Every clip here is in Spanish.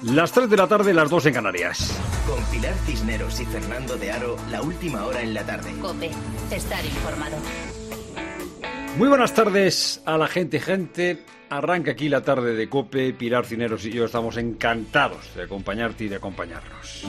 Las 3 de la tarde, las 2 en Canarias. Con Pilar Cisneros y Fernando de Aro, la última hora en la tarde. COPE, estar informado. Muy buenas tardes a la gente. Arranca aquí la tarde de COPE. Pilar Cisneros y yo estamos encantados de acompañarte y de acompañarnos.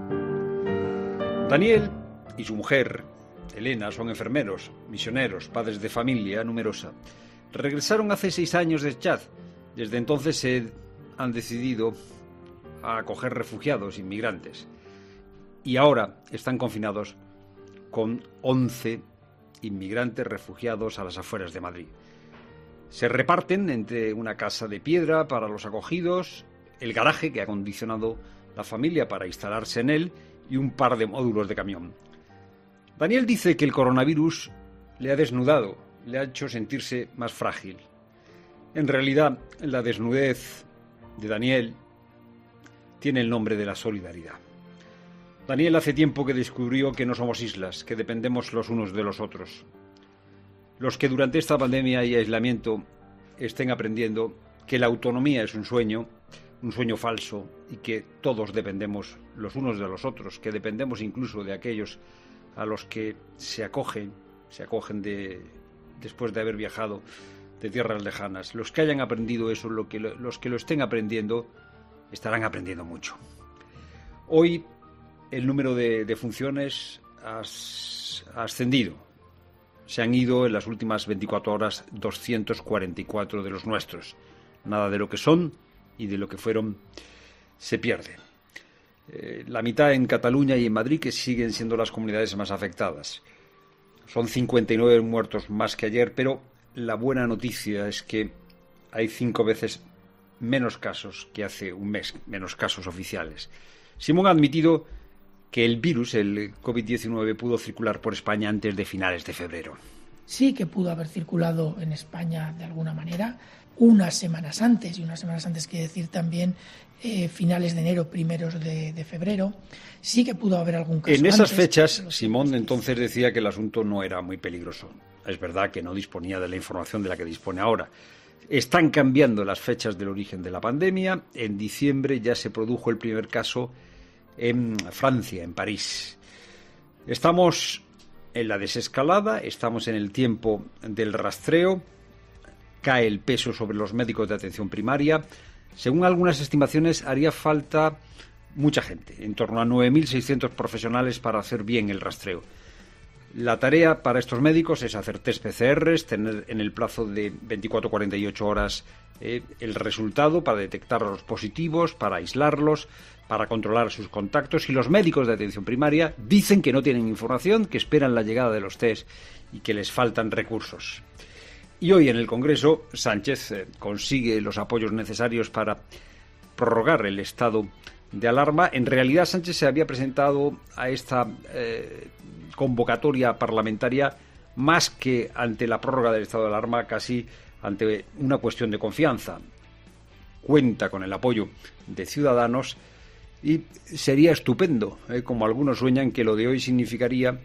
Daniel y su mujer, Elena, son enfermeros, misioneros, padres de familia numerosa. Regresaron hace 6 años de Chad. Desde entonces se han decidido a acoger refugiados, inmigrantes. Y ahora están confinados con 11 inmigrantes refugiados a las afueras de Madrid. Se reparten entre una casa de piedra para los acogidos, el garaje que ha acondicionado la familia para instalarse en él y un par de módulos de camión. Daniel dice que el coronavirus le ha desnudado, le ha hecho sentirse más frágil. En realidad, la desnudez de Daniel tiene el nombre de la solidaridad. Daniel hace tiempo que descubrió que no somos islas, que dependemos los unos de los otros. Los que durante esta pandemia y aislamiento estén aprendiendo que la autonomía es un sueño falso, y que todos dependemos los unos de los otros, que dependemos incluso de aquellos a los que se acogen después de haber viajado de tierras lejanas. Los que hayan aprendido eso, los que lo estén aprendiendo, estarán aprendiendo mucho. Hoy el número de funciones ha ascendido. Se han ido en las últimas 24 horas 244 de los nuestros. Nada de lo que son y de lo que fueron se pierde. La mitad en Cataluña y en Madrid, que siguen siendo las comunidades más afectadas. Son 59 muertos más que ayer, pero la buena noticia es que hay 5 veces menos casos que hace un mes, menos casos oficiales. Simón ha admitido que el virus, el COVID-19, pudo circular por España antes de finales de febrero. Sí que pudo haber circulado en España de alguna manera unas semanas antes, y unas semanas antes quiere decir también finales de enero, primeros de febrero. Sí que pudo haber algún caso. En esas fechas, Simón entonces decía que el asunto no era muy peligroso. Es verdad que no disponía de la información de la que dispone ahora. Están cambiando las fechas del origen de la pandemia. En diciembre ya se produjo el primer caso en Francia, en París. Estamos en la desescalada, estamos en el tiempo del rastreo. Cae el peso sobre los médicos de atención primaria. Según algunas estimaciones, haría falta mucha gente, en torno a 9.600 profesionales para hacer bien el rastreo. La tarea para estos médicos es hacer test PCRs, tener en el plazo de 24-48 horas el resultado para detectar a los positivos, para aislarlos, para controlar sus contactos. Y los médicos de atención primaria dicen que no tienen información, que esperan la llegada de los test y que les faltan recursos. Y hoy en el Congreso, Sánchez consigue los apoyos necesarios para prorrogar el estado de alarma. En realidad, Sánchez se había presentado a esta convocatoria parlamentaria más que ante la prórroga del estado de alarma, casi ante una cuestión de confianza. Cuenta con el apoyo de Ciudadanos y sería estupendo, como algunos sueñan, que lo de hoy significara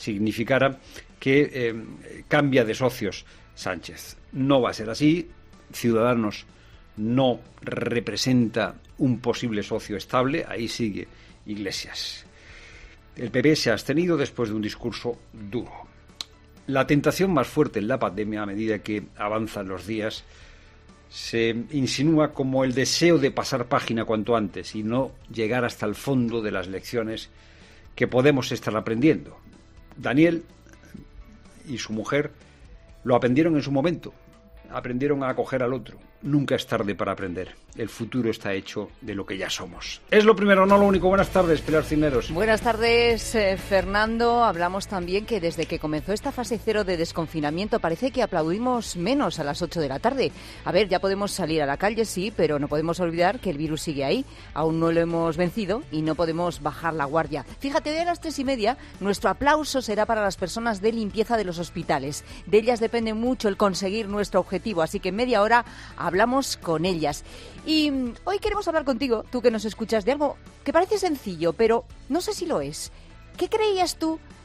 que cambia de socios Sánchez. No va a ser así. Ciudadanos no representa un posible socio estable. Ahí sigue Iglesias. El PP se ha abstenido después de un discurso duro. La tentación más fuerte en la pandemia, a medida que avanzan los días, se insinúa como el deseo de pasar página cuanto antes y no llegar hasta el fondo de las lecciones que podemos estar aprendiendo. Daniel y su mujer lo aprendieron en su momento, aprendieron a acoger al otro. Nunca es tarde para aprender. El futuro está hecho de lo que ya somos. Es lo primero, no lo único. Buenas tardes, Pilar Cisneros. Buenas tardes, Fernando. Hablamos también que desde que comenzó esta fase 0 de desconfinamiento parece que aplaudimos menos a las 8 de la tarde. A ver, ya podemos salir a la calle, sí, pero no podemos olvidar que el virus sigue ahí. Aún no lo hemos vencido y no podemos bajar la guardia. Fíjate, hoy a las 3:30 nuestro aplauso será para las personas de limpieza de los hospitales. De ellas depende mucho el conseguir nuestro objetivo, así que en media hora hablamos con ellas. Y hoy queremos hablar contigo, tú que nos escuchas, de algo que parece sencillo, pero no sé si lo es. ¿Qué creías tú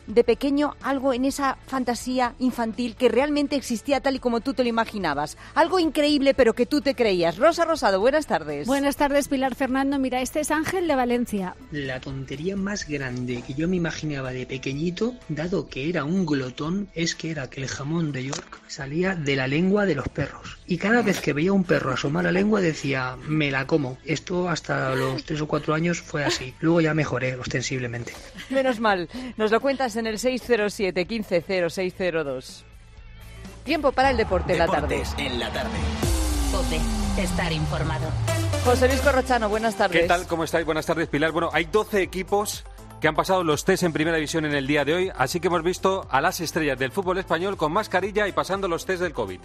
de pequeño algo en esa fantasía infantil que realmente existía tal y como tú te lo imaginabas? Algo increíble pero que tú te creías. Rosa Rosado, buenas tardes. Buenas tardes, Pilar, Fernando. Mira, este es Ángel de Valencia. La tontería más grande que yo me imaginaba de pequeñito, dado que era un glotón, es que era que el jamón de York salía de la lengua de los perros. Y cada vez que veía un perro asomar la lengua decía, me la como. Esto hasta los 3 o 4 años fue así. Luego ya mejoré ostensiblemente. Menos mal. Nos lo cuentas en el 607 15 0602. Tiempo para el deporte en la tarde. Deportes en la tarde. COPE. Estar informado. José Luis Corrochano, buenas tardes. ¿Qué tal? ¿Cómo estáis? Buenas tardes, Pilar. Bueno, hay 12 equipos que han pasado los test en Primera División en el día de hoy, así que hemos visto a las estrellas del fútbol español con mascarilla y pasando los test del COVID.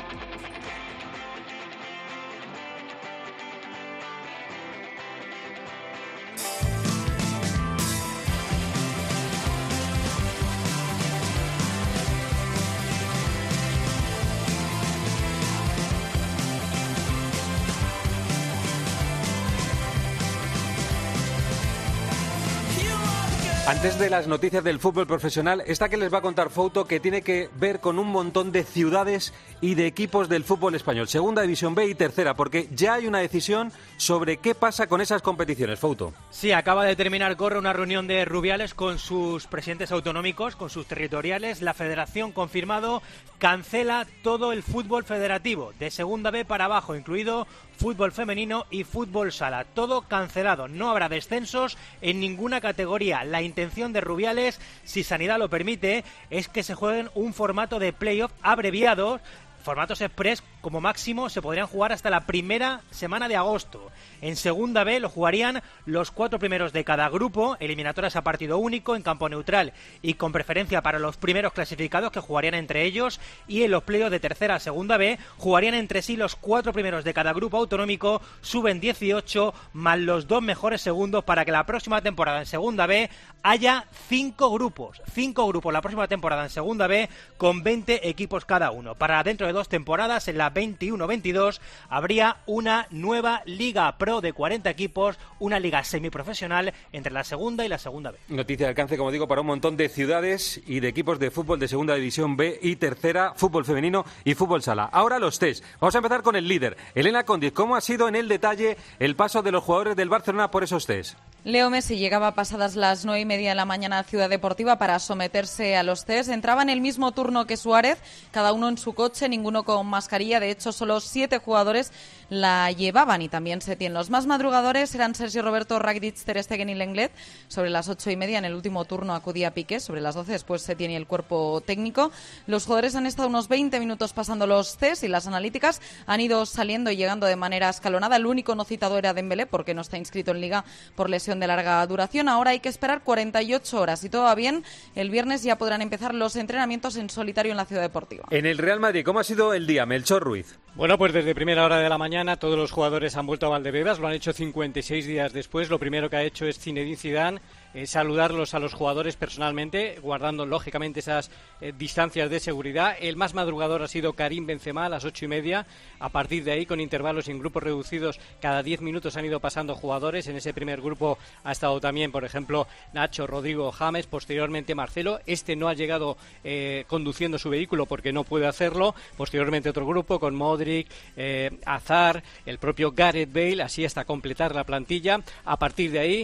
Antes de las noticias del fútbol profesional, esta que les va a contar Fouto, que tiene que ver con un montón de ciudades y de equipos del fútbol español, Segunda División B y Tercera, porque ya hay una decisión sobre qué pasa con esas competiciones, Fouto. Sí, acaba de terminar, Corre, una reunión de Rubiales con sus presidentes autonómicos, con sus territoriales. La federación confirmado cancela todo el fútbol federativo, de Segunda B para abajo, incluido fútbol femenino y fútbol sala. Todo cancelado, no habrá descensos en ninguna categoría. La intención de Rubiales, si Sanidad lo permite, es que se jueguen un formato de playoff abreviado. Formatos express, como máximo, se podrían jugar hasta la primera semana de agosto. En Segunda B lo jugarían los 4 primeros de cada grupo, eliminatorias a partido único, en campo neutral y con preferencia para los primeros clasificados, que jugarían entre ellos, y en los playoffs de Tercera a Segunda B jugarían entre sí los 4 primeros de cada grupo autonómico, suben 18 más los 2 mejores segundos, para que la próxima temporada en Segunda B haya 5 grupos la próxima temporada en Segunda B, con 20 equipos cada uno. Para dentro de 2 temporadas, en la 21-22, habría una nueva Liga Pro de 40 equipos, una liga semiprofesional entre la Segunda y la Segunda B. Noticia de alcance, como digo, para un montón de ciudades y de equipos de fútbol de Segunda División B y Tercera, fútbol femenino y fútbol sala. Ahora los test. Vamos a empezar con el líder, Elena Condiz. ¿Cómo ha sido en el detalle el paso de los jugadores del Barcelona por esos test? Leo Messi llegaba pasadas las 9:30 de la mañana a Ciudad Deportiva para someterse a los test. Entraba en el mismo turno que Suárez, cada uno en su coche, ninguno con mascarilla. De hecho, solo 7 jugadores la llevaban, y también Setién. Los más madrugadores eran Sergio Roberto, Rakitic, Ter Stegen y Lenglet. Sobre las 8:30 en el último turno acudía Piqué. Sobre las 12 después Setién y el cuerpo técnico. Los jugadores han estado unos 20 minutos pasando los test y las analíticas han ido saliendo y llegando de manera escalonada. El único no citado era Dembélé, porque no está inscrito en Liga por lesión de larga duración. Ahora hay que esperar 48 horas. Si todo va bien, el viernes ya podrán empezar los entrenamientos en solitario en la Ciudad Deportiva. En el Real Madrid, ¿cómo ha sido el día, Melchor Ruiz? Bueno, pues desde primera hora de la mañana todos los jugadores han vuelto a Valdebebas. Lo han hecho 56 días después. Lo primero que ha hecho es Zinedine Zidane saludarlos a los jugadores personalmente, guardando lógicamente esas distancias de seguridad. El más madrugador ha sido Karim Benzema a las 8:30. A partir de ahí, con intervalos en grupos reducidos, cada 10 minutos han ido pasando jugadores. En ese primer grupo ha estado también, por ejemplo, Nacho, Rodrigo, James, posteriormente Marcelo. Este no ha llegado conduciendo su vehículo porque no puede hacerlo. Posteriormente otro grupo con Modric, Hazard, el propio Gareth Bale, así hasta completar la plantilla. A partir de ahí,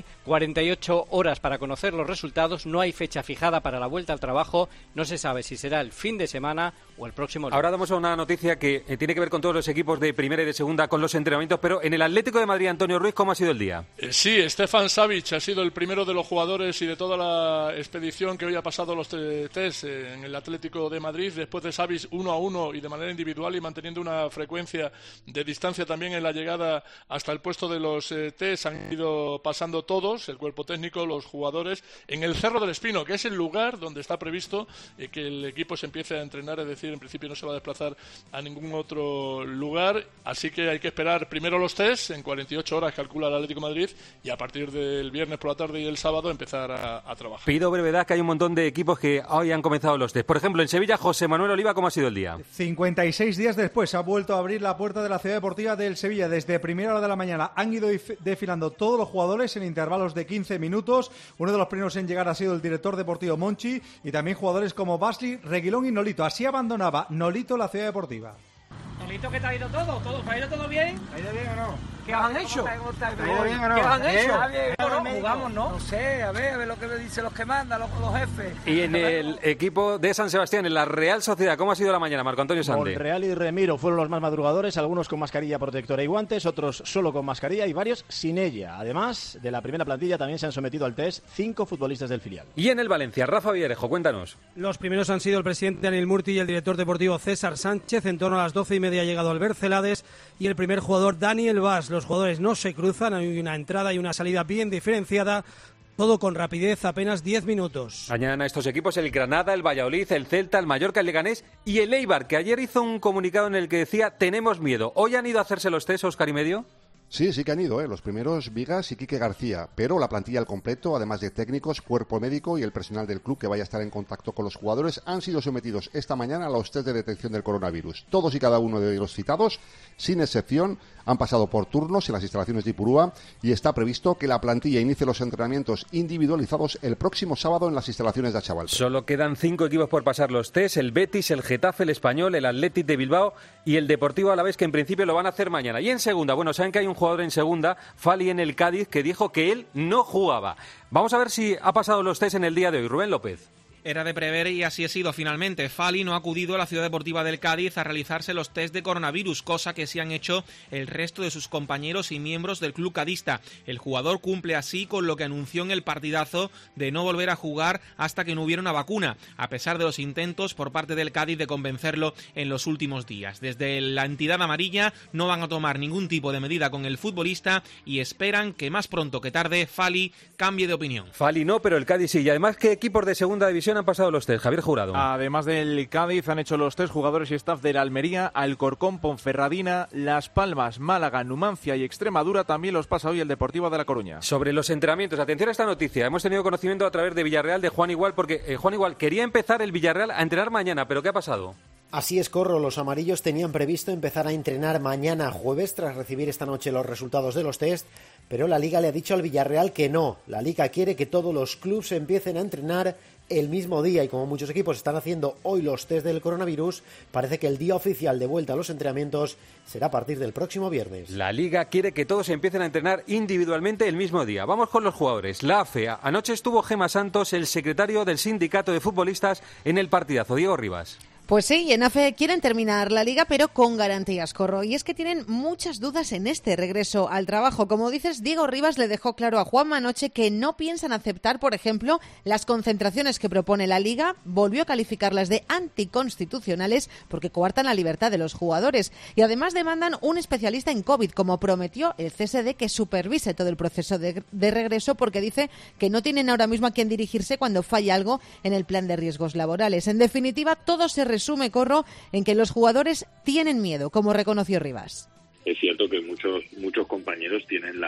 48 horas para conocer los resultados. No hay fecha fijada para la vuelta al trabajo. No se sabe si será el fin de semana o el próximo lunes. Ahora damos una noticia que tiene que ver con todos los equipos de primera y de segunda, con los entrenamientos, pero en el Atlético de Madrid, Antonio Ruiz, ¿cómo ha sido el día? Sí, Stefan Savic ha sido el primero de los jugadores y de toda la expedición que hoy ha pasado los test en el Atlético de Madrid. Después de Savic 1-1 y de manera individual, y manteniendo una frecuencia de distancia también en la llegada hasta el puesto de los test, han ido pasando todos, el cuerpo técnico, los jugadores, en el Cerro del Espino, que es el lugar donde está previsto que el equipo se empiece a entrenar. Es decir, en principio no se va a desplazar a ningún otro lugar, así que hay que esperar primero los test, en 48 horas calcula el Atlético de Madrid, y a partir del viernes por la tarde y el sábado empezar a trabajar. Pido brevedad, que hay un montón de equipos que hoy han comenzado los test. Por ejemplo, en Sevilla, José Manuel Oliva, ¿cómo ha sido el día? 56 días después ha vuelto vuelto a abrir la puerta de la Ciudad Deportiva del Sevilla. Desde primera hora de la mañana han ido desfilando todos los jugadores en intervalos de 15 minutos. Uno de los primeros en llegar ha sido el director deportivo Monchi y también jugadores como Basli, Reguilón y Nolito. Así abandonaba Nolito la Ciudad Deportiva. Nolito, ¿qué te ha ido todo? ¿Ha ido todo bien? ¿Ha ido bien o no? ¿Qué han hecho? ¿Ha ido bien o no? ¿Qué han hecho? Bueno, jugamos, ¿no? No sé, a ver lo que me dicen los que mandan, los jefes. Y en el equipo de San Sebastián, en la Real Sociedad, ¿cómo ha sido la mañana, Marco Antonio Sande? Monreal y Remiro fueron los más madrugadores, algunos con mascarilla protectora y guantes, otros solo con mascarilla y varios sin ella. Además, de la primera plantilla también se han sometido al test 5 futbolistas del filial. Y en el Valencia, Rafa Villarejo, cuéntanos. Los primeros han sido el presidente Anil Murti y el director deportivo César Sánchez. En torno a las 12:30 ha llegado Albert Celades y el primer jugador Daniel Vaz. Los jugadores no se cruzan, hay una entrada y una salida bien diferenciada, todo con rapidez, apenas 10 minutos. Añaden a estos equipos el Granada, el Valladolid, el Celta, el Mallorca, el Leganés y el Eibar, que ayer hizo un comunicado en el que decía tenemos miedo. ¿Hoy han ido a hacerse los test, Óscar y medio? Sí que han ido, los primeros Vigas y Quique García, pero la plantilla al completo, además de técnicos, cuerpo médico y el personal del club que vaya a estar en contacto con los jugadores, han sido sometidos esta mañana a los test de detección del coronavirus. Todos y cada uno de los citados, sin excepción, han pasado por turnos en las instalaciones de Ipurúa y está previsto que la plantilla inicie los entrenamientos individualizados el próximo sábado en las instalaciones de Achavalpe. Solo quedan 5 equipos por pasar los test: el Betis, el Getafe, el Español, el Athletic de Bilbao y el Deportivo Alavés, que en principio lo van a hacer mañana. Y en segunda, bueno, saben que hay un jugador en segunda, Fali en el Cádiz, que dijo que él no jugaba. Vamos a ver si ha pasado los test en el día de hoy. Rubén López. Era de prever y así ha sido finalmente. Fali no ha acudido a la Ciudad Deportiva del Cádiz a realizarse los test de coronavirus, cosa que sí han hecho el resto de sus compañeros y miembros del club cadista. El jugador cumple así con lo que anunció en el partidazo de no volver a jugar hasta que no hubiera una vacuna, a pesar de los intentos por parte del Cádiz de convencerlo en los últimos días. Desde la entidad amarilla no van a tomar ningún tipo de medida con el futbolista y esperan que más pronto que tarde Fali cambie de opinión. Fali no, pero el Cádiz sí. Y además, ¿qué equipos de segunda división han pasado los test? Javier Jurado. Además del Cádiz, han hecho los test jugadores y staff de la Almería, Alcorcón, Ponferradina, Las Palmas, Málaga, Numancia y Extremadura. También los pasa hoy el Deportivo de La Coruña. Sobre los entrenamientos, atención a esta noticia. Hemos tenido conocimiento a través de Villarreal de Juan Igual, porque Juan Igual quería empezar el Villarreal a entrenar mañana, pero ¿qué ha pasado? Así es, Corro, los amarillos tenían previsto empezar a entrenar mañana jueves tras recibir esta noche los resultados de los test, pero la Liga le ha dicho al Villarreal que no. La Liga quiere que todos los clubes empiecen a entrenar el mismo día y como muchos equipos están haciendo hoy los test del coronavirus, parece que el día oficial de vuelta a los entrenamientos será a partir del próximo viernes. La Liga quiere que todos empiecen a entrenar individualmente el mismo día. Vamos con los jugadores. La AFE. Anoche estuvo Gema Santos, el secretario del sindicato de futbolistas, en el partidazo. Diego Rivas. Pues sí, y en AFE quieren terminar la Liga, pero con garantías, Corro. Y es que tienen muchas dudas en este regreso al trabajo. Como dices, Diego Rivas le dejó claro a Juanma anoche que no piensan aceptar, por ejemplo, las concentraciones que propone la Liga. Volvió a calificarlas de anticonstitucionales porque coartan la libertad de los jugadores. Y además demandan un especialista en COVID, como prometió el CSD, que supervise todo el proceso de regreso, porque dice que no tienen ahora mismo a quién dirigirse cuando falle algo en el plan de riesgos laborales. En definitiva, todo se resume, Corro, en que los jugadores tienen miedo, como reconoció Rivas. Es cierto que muchos compañeros tienen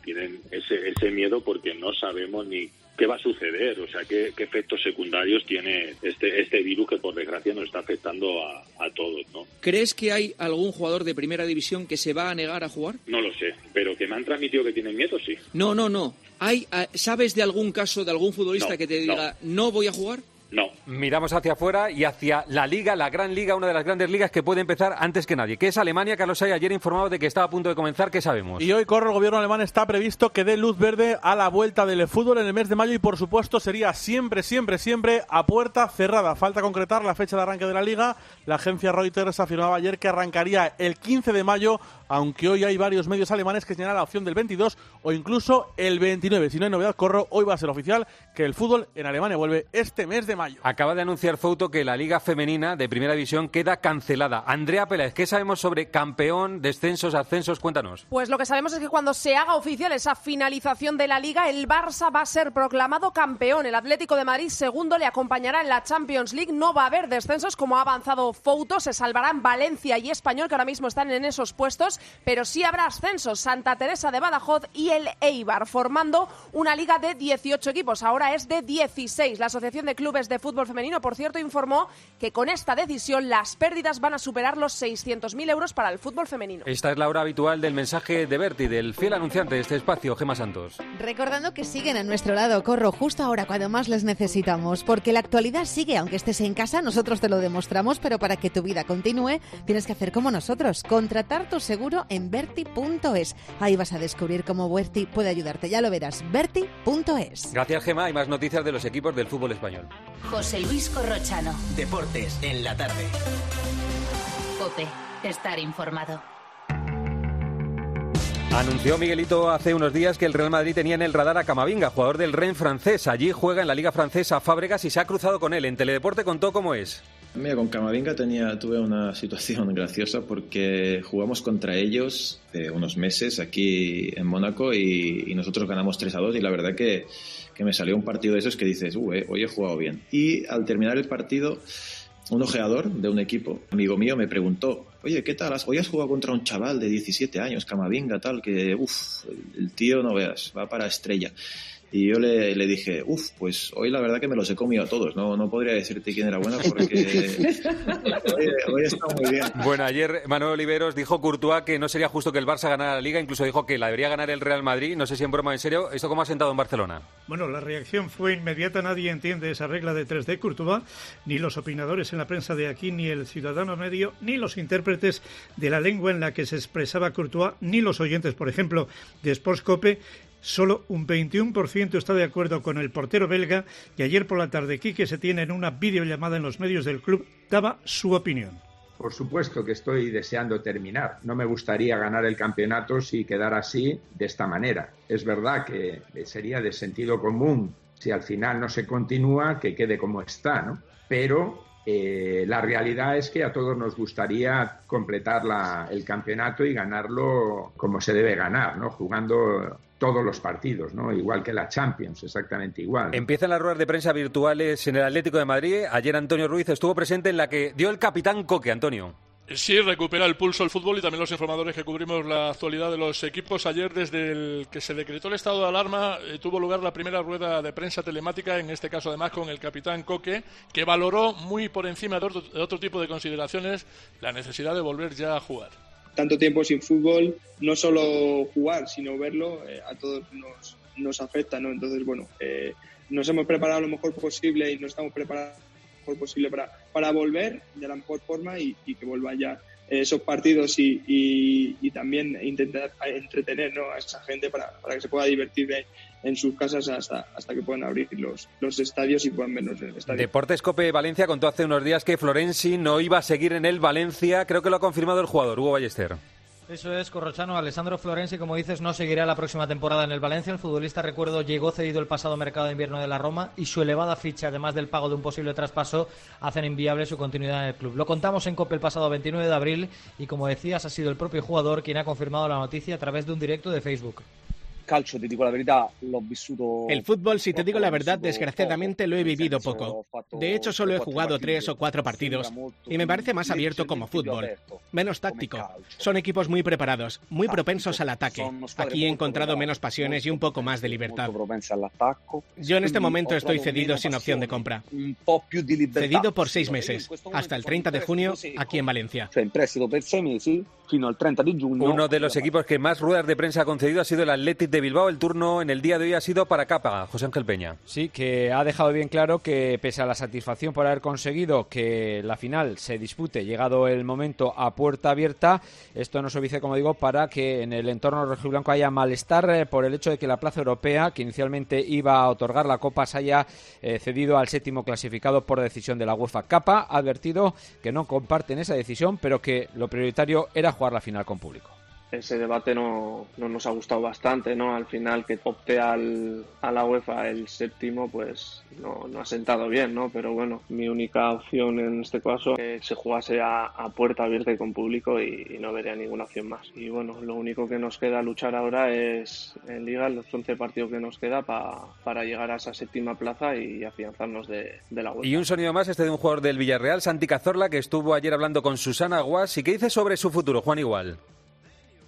ese miedo porque no sabemos ni qué va a suceder, o sea, qué efectos secundarios tiene este virus que por desgracia nos está afectando a todos, ¿no? ¿Crees que hay algún jugador de primera división que se va a negar a jugar? No lo sé, pero que me han transmitido que tienen miedo, sí. No. ¿Sabes de algún caso de algún futbolista que te diga no voy a jugar? No. Miramos hacia afuera y hacia la Liga, la gran Liga, una de las grandes ligas que puede empezar antes que nadie, que es Alemania. Carlos Hay ayer informado de que estaba a punto de comenzar. ¿Qué sabemos? Y hoy, Corro, el gobierno alemán está previsto que dé luz verde a la vuelta del fútbol en el mes de mayo y, por supuesto, sería siempre a puerta cerrada. Falta concretar la fecha de arranque de la Liga. La agencia Reuters afirmaba ayer que arrancaría el 15 de mayo, aunque hoy hay varios medios alemanes que señalan la opción del 22 o incluso el 29. Si no hay novedad, Corro, hoy va a ser oficial que el fútbol en Alemania vuelve este mes de mayo. Acaba de anunciar Fouto que la Liga Femenina de Primera División queda cancelada. Andrea Peláez, ¿qué sabemos sobre campeón, descensos, ascensos? Cuéntanos. Pues lo que sabemos es que cuando se haga oficial esa finalización de la Liga, el Barça va a ser proclamado campeón. El Atlético de Madrid, segundo, le acompañará en la Champions League. No va a haber descensos, como ha avanzado Fouto. Se salvarán Valencia y Español, que ahora mismo están en esos puestos, pero sí habrá ascensos. Santa Teresa de Badajoz y el Eibar, formando una liga de 18 equipos. Ahora es de 16. La Asociación de Clubes Clubes de Fútbol Femenino, por cierto, informó que con esta decisión las pérdidas van a superar los 600.000 euros para el fútbol femenino. Esta es la hora habitual del mensaje de Berti, del fiel anunciante de este espacio, Gemma Santos. Recordando que siguen a nuestro lado, Corro, justo ahora cuando más les necesitamos, porque la actualidad sigue, aunque estés en casa, nosotros te lo demostramos, pero para que tu vida continúe, tienes que hacer como nosotros, contratar tu seguro en Berti.es. Ahí vas a descubrir cómo Berti puede ayudarte, ya lo verás, Berti.es. Gracias, Gemma. Hay más noticias de los equipos del fútbol español. José Luis Corrochano. Deportes en la tarde. COPE. Estar informado. Anunció Miguelito hace unos días que el Real Madrid tenía en el radar a Camavinga, jugador del Rennes francés. Allí juega en la Liga Francesa Fábregas y se ha cruzado con él. En Teledeporte contó cómo es. Mira, con Camavinga tuve una situación graciosa porque jugamos contra ellos unos meses aquí en Mónaco y nosotros ganamos 3-2 y la verdad que me salió un partido de esos que dices, hoy he jugado bien. Y al terminar el partido, un ojeador de un equipo, amigo mío, me preguntó, oye, ¿qué tal? Hoy has jugado contra un chaval de 17 años, Camavinga, tal, que, el tío, no veas, va para estrella. Y yo le dije, pues hoy la verdad que me los he comido a todos, no podría decirte quién era buena porque hoy está muy bien. Bueno, ayer Manuel Oliveros dijo Courtois que no sería justo que el Barça ganara la Liga, incluso dijo que la debería ganar el Real Madrid, no sé si en broma o en serio. ¿Esto cómo ha sentado en Barcelona? Bueno, la reacción fue inmediata, nadie entiende esa regla de 3 de Courtois, ni los opinadores en la prensa de aquí, ni el ciudadano medio, ni los intérpretes de la lengua en la que se expresaba Courtois, ni los oyentes, por ejemplo, de Sports Cope. Solo un 21% está de acuerdo con el portero belga y ayer por la tarde Quique Setién en una videollamada en los medios del club daba su opinión. Por supuesto que estoy deseando terminar. No me gustaría ganar el campeonato si quedara así, de esta manera. Es verdad que sería de sentido común si al final no se continúa, que quede como está, ¿no? Pero la realidad es que a todos nos gustaría completar el campeonato y ganarlo como se debe ganar, ¿no? Jugando todos los partidos, ¿no? Igual que la Champions, exactamente igual. Empiezan las ruedas de prensa virtuales en el Atlético de Madrid. Ayer Antonio Ruiz estuvo presente en la que dio el capitán Coque, Antonio. Sí, recupera el pulso el fútbol y también los informadores que cubrimos la actualidad de los equipos. Ayer, desde el que se decretó el estado de alarma, tuvo lugar la primera rueda de prensa telemática, en este caso además con el capitán Coque, que valoró muy por encima de otro tipo de consideraciones la necesidad de volver ya a jugar. Tanto tiempo sin fútbol, no solo jugar, sino verlo, a todos nos afecta, ¿no? Entonces, bueno, nos hemos preparado lo mejor posible y nos estamos preparando lo mejor posible para volver de la mejor forma y que vuelvan ya esos partidos y también intentar entretener, ¿no?, a esa gente para que se pueda divertir en sus casas hasta que puedan abrir los estadios y puedan vernos en el estadio. Deportes Cope Valencia contó hace unos días que Florenzi no iba a seguir en el Valencia. Creo que lo ha confirmado el jugador, Hugo Ballester. Eso es, Corrochano. Alessandro Florenzi, como dices, no seguirá la próxima temporada en el Valencia. El futbolista, recuerdo, llegó cedido el pasado mercado de invierno de la Roma y su elevada ficha, además del pago de un posible traspaso, hacen inviable su continuidad en el club. Lo contamos en COPE el pasado 29 de abril y, como decías, ha sido el propio jugador quien ha confirmado la noticia a través de un directo de Facebook. Calcio, te digo la verdad, l'ho vissuto. El fútbol, si te digo la verdad, desgraciadamente lo he vivido poco. De hecho, solo he jugado 3 o 4 partidos y me parece más abierto como fútbol, menos táctico. Son equipos muy preparados, muy propensos al ataque. Aquí he encontrado menos pasiones y un poco más de libertad. Yo en este momento estoy cedido sin opción de compra. Cedido por 6 meses, hasta el 30 de junio, aquí en Valencia. Uno de los equipos que más ruedas de prensa ha concedido ha sido el Athletic de Bilbao. El turno en el día de hoy ha sido para Capa, José Ángel Peña. Sí, que ha dejado bien claro que pese a la satisfacción por haber conseguido que la final se dispute, llegado el momento, a puerta abierta, esto no se dice, como digo, para que en el entorno rojiblanco haya malestar por el hecho de que la plaza europea, que inicialmente iba a otorgar la Copa, se haya cedido al séptimo clasificado por decisión de la UEFA. Capa ha advertido que no comparten esa decisión, pero que lo prioritario era jugar la final con público. Ese debate no nos ha gustado bastante, ¿no? Al final que opte a la UEFA el séptimo, pues no ha sentado bien, ¿no? Pero bueno, mi única opción en este caso es que se jugase a puerta abierta y con público y no vería ninguna opción más. Y bueno, lo único que nos queda luchar ahora es en Liga, los 11 partidos que nos queda para llegar a esa séptima plaza y afianzarnos de la UEFA. Y un sonido más, de un jugador del Villarreal, Santi Cazorla, que estuvo ayer hablando con Susana Guas y que dice sobre su futuro, Juan Igual.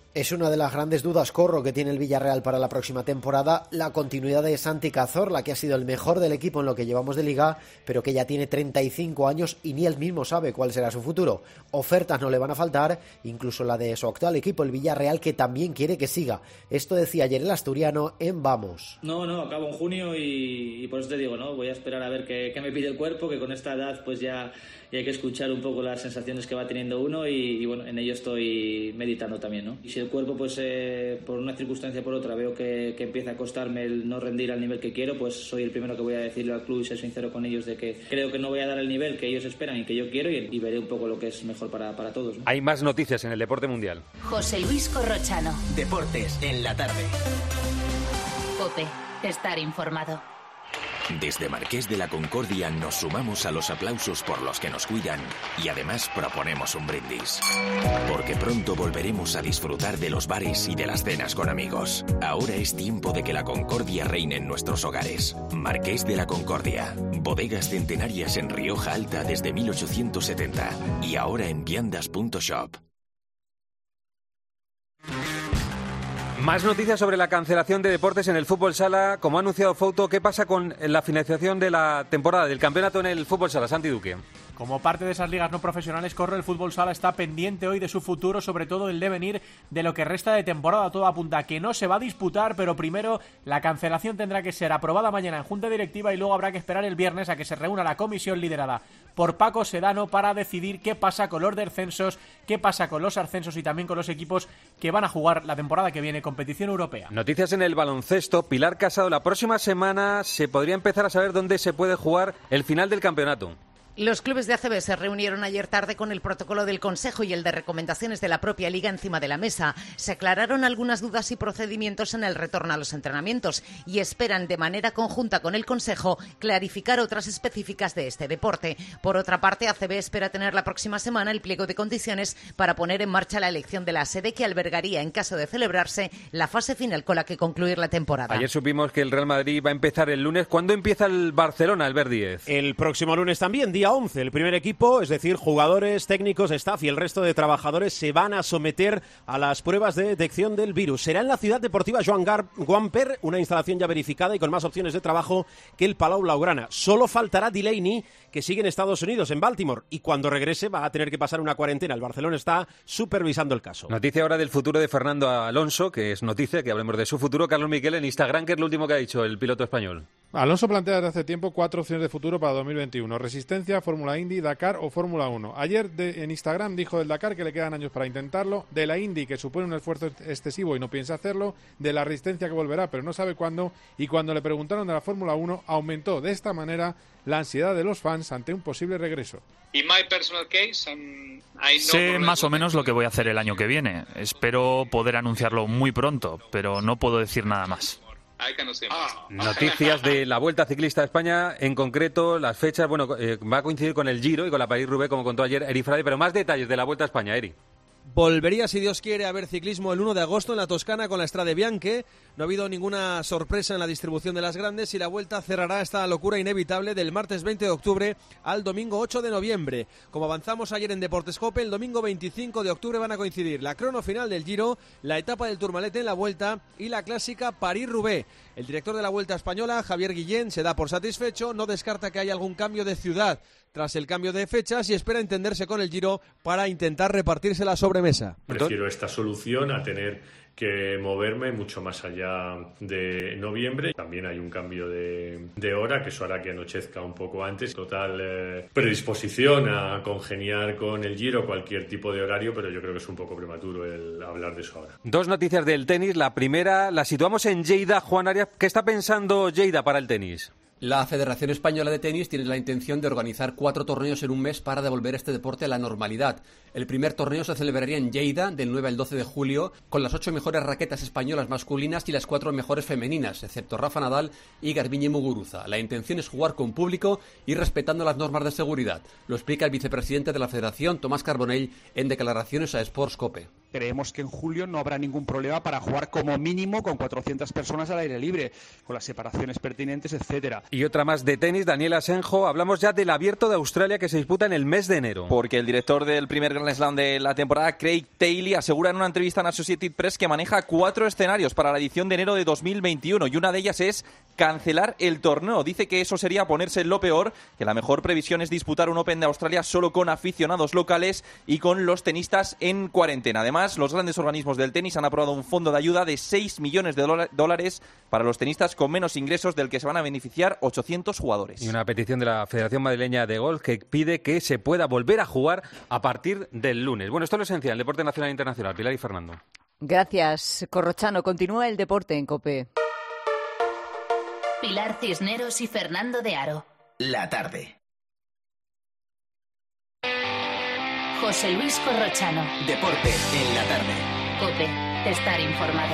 Es una de las grandes dudas, Corro, que tiene el Villarreal para la próxima temporada, la continuidad de Santi Cazorla, que ha sido el mejor del equipo en lo que llevamos de Liga, pero que ya tiene 35 años y ni él mismo sabe cuál será su futuro. Ofertas no le van a faltar, incluso la de su actual equipo, el Villarreal, que también quiere que siga. Esto decía ayer el asturiano en Vamos. No, acabo en junio y por eso te digo, ¿no? Voy a esperar a ver qué me pide el cuerpo, que con esta edad pues ya hay que escuchar un poco las sensaciones que va teniendo uno y bueno, en ello estoy meditando también, ¿no? Y si el cuerpo pues por una circunstancia o por otra veo que empieza a costarme el no rendir al nivel que quiero, pues soy el primero que voy a decirle al club y ser sincero con ellos de que creo que no voy a dar el nivel que ellos esperan y que yo quiero y veré un poco lo que es mejor para todos, ¿no? Hay más noticias en el deporte mundial. José Luis Corrochano. Deportes en la tarde. COPE. Estar informado. Desde Marqués de la Concordia nos sumamos a los aplausos por los que nos cuidan y además proponemos un brindis. Porque pronto volveremos a disfrutar de los bares y de las cenas con amigos. Ahora es tiempo de que la concordia reine en nuestros hogares. Marqués de la Concordia. Bodegas centenarias en Rioja Alta desde 1870 y ahora en viandas.shop. Más noticias sobre la cancelación de deportes en el fútbol sala. Como ha anunciado Fouto, ¿qué pasa con la financiación de la temporada del campeonato en el fútbol sala? Santi Duque. Como parte de esas ligas no profesionales, Corro, el fútbol sala está pendiente hoy de su futuro, sobre todo del devenir de lo que resta de temporada. Todo apunta a que no se va a disputar, pero primero la cancelación tendrá que ser aprobada mañana en junta directiva y luego habrá que esperar el viernes a que se reúna la comisión liderada por Paco Sedano para decidir qué pasa con los descensos, qué pasa con los ascensos y también con los equipos que van a jugar la temporada que viene competición europea. Noticias en el baloncesto. Pilar Casado, la próxima semana se podría empezar a saber dónde se puede jugar el final del campeonato. Los clubes de ACB se reunieron ayer tarde con el protocolo del Consejo y el de recomendaciones de la propia Liga encima de la mesa. Se aclararon algunas dudas y procedimientos en el retorno a los entrenamientos y esperan de manera conjunta con el Consejo clarificar otras específicas de este deporte. Por otra parte, ACB espera tener la próxima semana el pliego de condiciones para poner en marcha la elección de la sede que albergaría, en caso de celebrarse, la fase final con la que concluir la temporada. Ayer supimos que el Real Madrid va a empezar el lunes. ¿Cuándo empieza el Barcelona, Albert Díez? El próximo lunes también, día 11. El primer equipo, es decir, jugadores, técnicos, staff y el resto de trabajadores se van a someter a las pruebas de detección del virus. Será en la ciudad deportiva Joan Gamper, una instalación ya verificada y con más opciones de trabajo que el Palau Blaugrana. Solo faltará Delaney, que sigue en Estados Unidos, en Baltimore, y cuando regrese va a tener que pasar una cuarentena. El Barcelona está supervisando el caso. Noticia ahora del futuro de Fernando Alonso, que es noticia, que hablemos de su futuro. Carlos Miquel en Instagram, que es lo último que ha dicho el piloto español. Alonso plantea desde hace tiempo 4 opciones de futuro para 2021. Resistencia, Fórmula Indy, Dakar o Fórmula 1. Ayer en Instagram dijo del Dakar que le quedan años para intentarlo, de la Indy que supone un esfuerzo excesivo y no piensa hacerlo, de la Resistencia que volverá pero no sabe cuándo, y cuando le preguntaron de la Fórmula 1 aumentó de esta manera la ansiedad de los fans ante un posible regreso. Sé más o menos lo que voy a hacer el año que viene. Espero poder anunciarlo muy pronto, pero no puedo decir nada más. Noticias de la Vuelta Ciclista a España, en concreto las fechas. Bueno, va a coincidir con el Giro y con la París-Roubaix, como contó ayer Eri Frade, pero más detalles de la Vuelta a España, Eri. Volvería, si Dios quiere, a haber ciclismo el 1 de agosto en la Toscana con la Strade Bianche. No ha habido ninguna sorpresa en la distribución de las grandes y la Vuelta cerrará esta locura inevitable del martes 20 de octubre al domingo 8 de noviembre. Como avanzamos ayer en Deportes COPE, el domingo 25 de octubre van a coincidir la crono final del Giro, la etapa del Tourmalet en la Vuelta y la clásica París-Roubaix. El director de la Vuelta Española, Javier Guillén, se da por satisfecho, no descarta que haya algún cambio de ciudad tras el cambio de fechas y espera entenderse con el Giro para intentar repartirse la sobremesa. Prefiero esta solución a tener que moverme mucho más allá de noviembre. También hay un cambio de hora, que eso hará que anochezca un poco antes. Total predisposición a congeniar con el Giro cualquier tipo de horario, pero yo creo que es un poco prematuro el hablar de eso ahora. Dos noticias del tenis. La primera la situamos en Lleida. Juan Arias, ¿qué está pensando Lleida para el tenis? La Federación Española de Tenis tiene la intención de organizar 4 torneos en un mes para devolver este deporte a la normalidad. El primer torneo se celebraría en Lleida del 9 al 12 de julio con las 8 mejores raquetas españolas masculinas y las 4 mejores femeninas, excepto Rafa Nadal y Garbiñe Muguruza. La intención es jugar con público y respetando las normas de seguridad. Lo explica el vicepresidente de la Federación, Tomás Carbonell, en declaraciones a Sports COPE. creemos que en julio no habrá ningún problema para jugar como mínimo con 400 personas al aire libre, con las separaciones pertinentes, etcétera. Y otra más de tenis, Daniel Asenjo. Hablamos ya del Abierto de Australia que se disputa en el mes de enero. Porque el director del primer Grand Slam de la temporada, Craig Taylor, asegura en una entrevista en Associated Press que maneja 4 escenarios para la edición de enero de 2021 y una de ellas es cancelar el torneo. Dice que eso sería ponerse en lo peor, que la mejor previsión es disputar un Open de Australia solo con aficionados locales y con los tenistas en cuarentena. Además, los grandes organismos del tenis han aprobado un fondo de ayuda de 6 millones de dólares para los tenistas con menos ingresos, del que se van a beneficiar 800 jugadores. Y una petición de la Federación Madrileña de Golf que pide que se pueda volver a jugar a partir del lunes. Bueno, esto es lo esencial, el deporte nacional e internacional. Pilar y Fernando. Gracias, Corrochano. Continúa el deporte en COPE. Pilar Cisneros y Fernando de Aro. La tarde. José Luis Corrochano. Deportes en la tarde. COPE. Estar informado.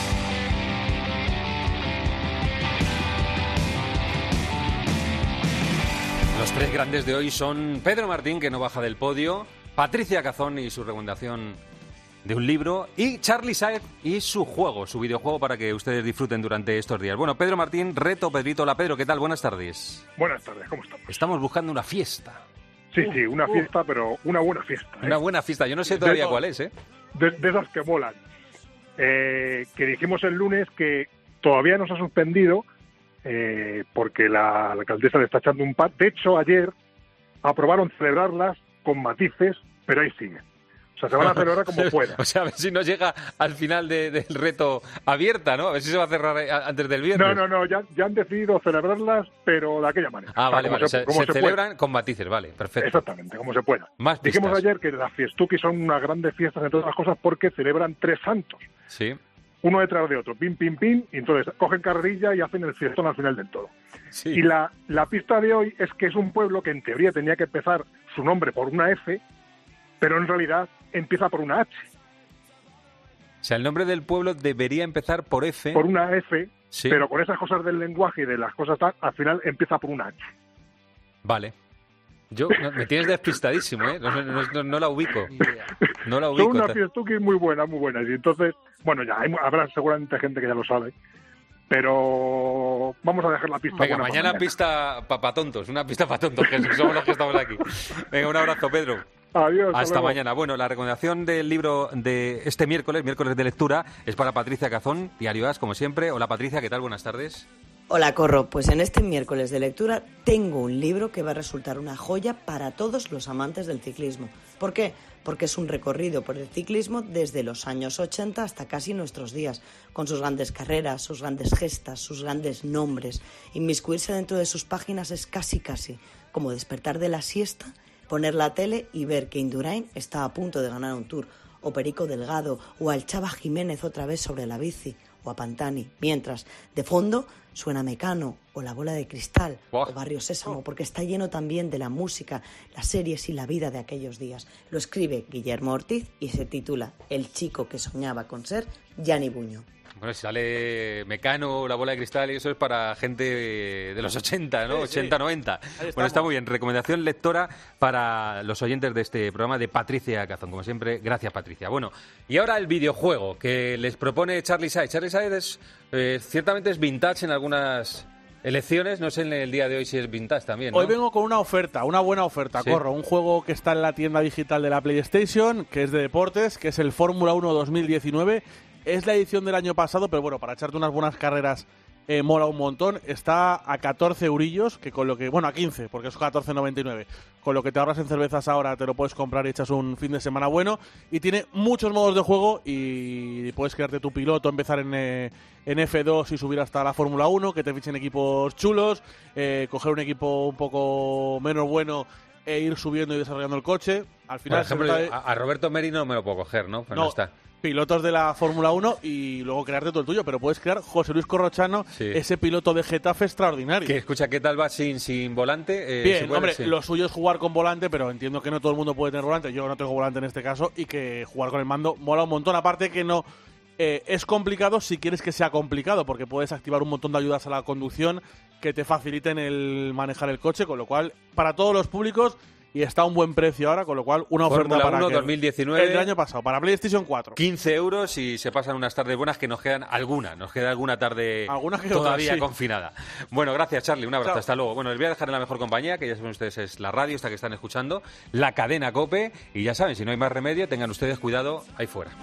Los 3 grandes de hoy son Pedro Martín, que no baja del podio, Patricia Cazón y su recomendación de un libro, y Charly Saez y su juego, su videojuego, para que ustedes disfruten durante estos días. Bueno, Pedro Martín, reto Pedrito. Hola, Pedro, ¿qué tal? Buenas tardes. Buenas tardes, ¿cómo estamos? Estamos buscando una fiesta. Sí, una fiesta, pero una buena fiesta. Una buena fiesta, yo no sé todavía cuál es, ¿eh? De esas que molan. Que dijimos el lunes que todavía no se ha suspendido porque la alcaldesa le está echando un par. De hecho, ayer aprobaron celebrarlas con matices, pero ahí sigue. O sea, se van a celebrar como puedan. O sea, a ver si nos llega al final del reto abierta, ¿no? A ver si se va a cerrar antes del viernes. No, ya han decidido celebrarlas, pero de aquella manera. Ah, vale, se celebran con matices, vale, perfecto. Exactamente, como se pueda. Más Dijimos ayer que las fiestuquis son unas grandes fiestas, entre otras cosas, porque celebran 3 santos. Sí. Uno detrás de otro, pim, pim, pim, y entonces cogen carrerilla y hacen el fiestón al final del todo. Sí. Y la pista de hoy es que es un pueblo que en teoría tenía que empezar su nombre por una F, pero en realidad empieza por una H. O sea, el nombre del pueblo debería empezar por F. Por una F, sí. Pero con esas cosas del lenguaje y de las cosas tal, al final empieza por una H. Vale. Me tienes despistadísimo, ¿eh? No la ubico. No la ubico. Son unas fiestuquis muy buenas. Y entonces, bueno, ya habrá seguramente gente que ya lo sabe. Pero vamos a dejar la pista. Venga, mañana pista para tontos. Una pista para tontos, que somos los que estamos aquí. Venga, un abrazo, Pedro. Adiós. Hasta mañana. Bueno, la recomendación del libro de este miércoles de lectura, es para Patricia Cazón, Diario As, como siempre. Hola, Patricia, ¿qué tal? Buenas tardes. Hola, Corro. Pues en este miércoles de lectura tengo un libro que va a resultar una joya para todos los amantes del ciclismo. ¿Por qué? Porque es un recorrido por el ciclismo desde los años 80 hasta casi nuestros días, con sus grandes carreras, sus grandes gestas, sus grandes nombres. Inmiscuirse dentro de sus páginas es casi como despertar de la siesta, poner la tele y ver que Indurain está a punto de ganar un Tour, o Perico Delgado, o al Chava Jiménez otra vez sobre la bici, o a Pantani, mientras de fondo suena Mecano o La Bola de Cristal o Barrio Sésamo, porque está lleno también de la música, las series y la vida de aquellos días. Lo escribe Guillermo Ortiz y se titula El chico que soñaba con ser Gianni Buño. Bueno, si sale Mecano, La Bola de Cristal, y eso es para gente de los 80, ¿no? Sí, 80, 90. Bueno, está muy bien. Recomendación lectora para los oyentes de este programa de Patricia Cazón. Como siempre, gracias, Patricia. Bueno, y ahora el videojuego que les propone Charly Saez. Charly Saez ciertamente es vintage en algunas elecciones. No sé en el día de hoy si es vintage también, ¿no? Hoy vengo con una oferta, una buena oferta, sí. Corro. Un juego que está en la tienda digital de la PlayStation, que es de deportes, que es el Fórmula 1 2019. Es la edición del año pasado, pero bueno, para echarte unas buenas carreras mola un montón. Está a 14 eurillos, que con lo que, bueno, a 15, porque es 14,99. Con lo que te ahorras en cervezas ahora te lo puedes comprar y echas un fin de semana bueno. Y tiene muchos modos de juego y puedes crearte tu piloto, empezar en F2 y subir hasta la Fórmula 1, que te fichen equipos chulos, coger un equipo un poco menos bueno e ir subiendo y desarrollando el coche. Al final, por ejemplo, a Roberto Merino no me lo puedo coger, ¿no? Pero no está. Pilotos de la Fórmula 1 y luego crearte todo el tuyo, pero puedes crear José Luis Corrochano, sí. Ese piloto de Getafe extraordinario. Que escucha, ¿qué tal va sin volante? Bien, hombre, sí. Lo suyo es jugar con volante, pero entiendo que no todo el mundo puede tener volante. Yo no tengo volante en este caso y que jugar con el mando mola un montón. Aparte que no es complicado si quieres que sea complicado, porque puedes activar un montón de ayudas a la conducción que te faciliten el manejar el coche, con lo cual, para todos los públicos, y está a un buen precio ahora, con lo cual una oferta Fórmula para 1 que 2019. el del año pasado, para PlayStation 4. 15 euros y se pasan unas tardes buenas que nos quedan nos queda alguna tarde que todavía otra, sí. confinada. Bueno, gracias Charlie, un abrazo, Chao. hasta luego. Bueno, les voy a dejar en la mejor compañía, que ya saben ustedes es la radio, esta que están escuchando, la cadena COPE, y ya saben, si no hay más remedio, tengan ustedes cuidado ahí fuera.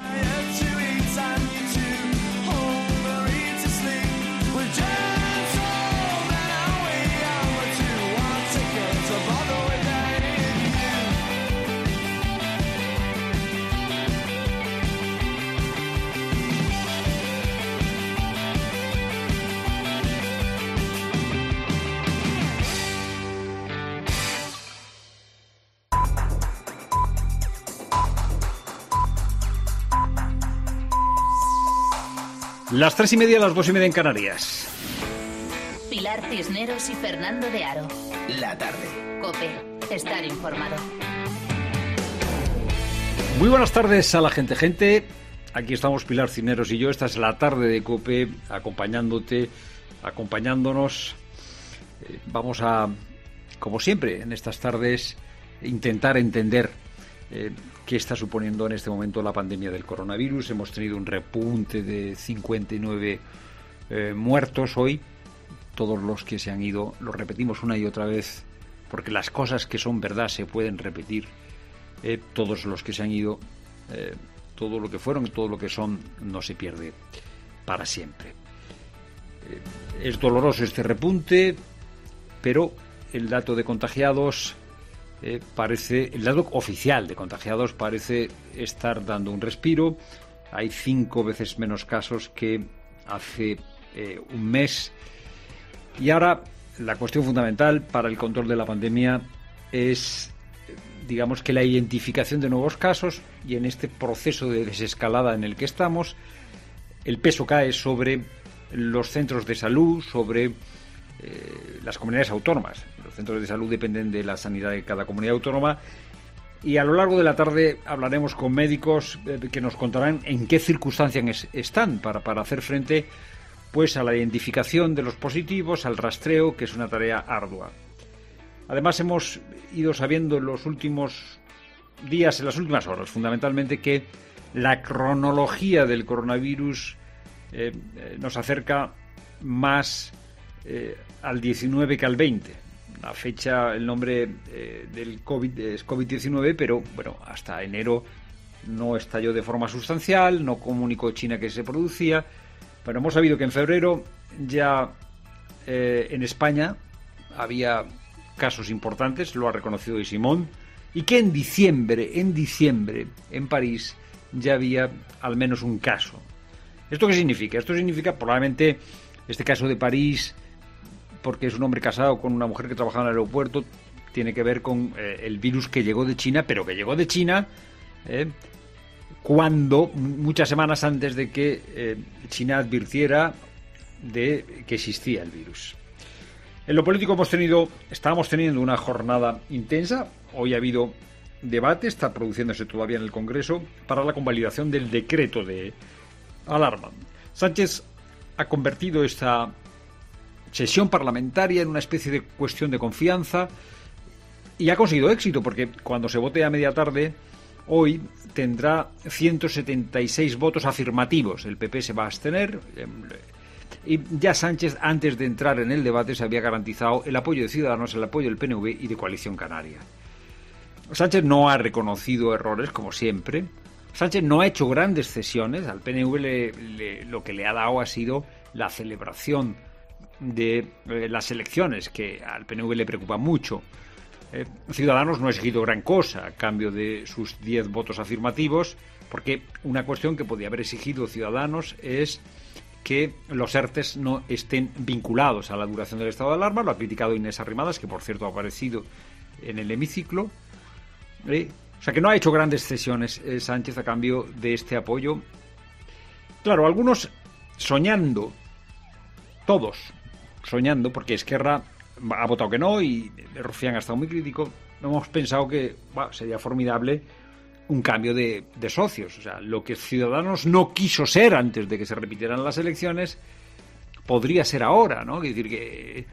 Las 3:30, las 2:30 en Canarias. Pilar Cisneros y Fernando de Aro. La tarde. COPE. Estar informado. Muy buenas tardes a la gente. Aquí estamos Pilar Cisneros y yo. Esta es la tarde de COPE, acompañándonos. Vamos a, como siempre, en estas tardes, intentar entender qué está suponiendo en este momento la pandemia del coronavirus. Hemos tenido un repunte de 59 muertos hoy. Todos los que se han ido, lo repetimos una y otra vez, porque las cosas que son verdad se pueden repetir. Todos los que se han ido, todo lo que fueron, todo lo que son, no se pierde para siempre. Es doloroso este repunte, pero el dato de contagiados el dato oficial de contagiados parece estar dando un respiro. Hay 5 veces menos casos que hace un mes. Y ahora la cuestión fundamental para el control de la pandemia es, digamos, que la identificación de nuevos casos, y en este proceso de desescalada en el que estamos, el peso cae sobre los centros de salud, sobre las comunidades autónomas. Los centros de salud dependen de la sanidad de cada comunidad autónoma, y a lo largo de la tarde hablaremos con médicos que nos contarán en qué circunstancias están para hacer frente pues a la identificación de los positivos, al rastreo, que es una tarea ardua. Además, hemos ido sabiendo en los últimos días, en las últimas horas, fundamentalmente, que la cronología del coronavirus nos acerca más al 19 que al 20. La fecha, el nombre del COVID es COVID-19, pero bueno, hasta enero no estalló de forma sustancial, no comunicó China que se producía. Pero hemos sabido que en febrero ya en España había casos importantes, lo ha reconocido hoy Simón, y que en diciembre en París ya había al menos un caso. ¿Esto qué significa? Esto significa probablemente este caso de París, porque es un hombre casado con una mujer que trabajaba en el aeropuerto, tiene que ver con el virus que llegó de China, pero que llegó de China cuando, muchas semanas antes de que China advirtiera de que existía el virus. En lo político estábamos teniendo una jornada intensa. Hoy ha habido debate, está produciéndose todavía en el Congreso, para la convalidación del decreto de alarma. Sánchez ha convertido esta sesión parlamentaria en una especie de cuestión de confianza y ha conseguido éxito, porque cuando se vote a media tarde hoy tendrá 176 votos afirmativos. El PP se va a abstener. Y ya Sánchez, antes de entrar en el debate, se había garantizado el apoyo de Ciudadanos, el apoyo del PNV y de Coalición Canaria. Sánchez no ha reconocido errores, como siempre. Sánchez no ha hecho grandes cesiones. Al PNV lo que le ha dado ha sido la celebración de las elecciones, que al PNV le preocupa mucho. Ciudadanos no ha exigido gran cosa a cambio de sus 10 votos afirmativos, porque una cuestión que podía haber exigido Ciudadanos es que los ERTEs no estén vinculados a la duración del estado de alarma. Lo ha criticado Inés Arrimadas, que por cierto ha aparecido en el hemiciclo. O sea que no ha hecho grandes cesiones Sánchez a cambio de este apoyo. Claro, algunos soñando, todos soñando, porque Esquerra ha votado que no y Rufián ha estado muy crítico. Hemos pensado que sería formidable un cambio de socios. O sea, lo que Ciudadanos no quiso ser antes de que se repitieran las elecciones podría ser ahora, ¿no? Es decir, que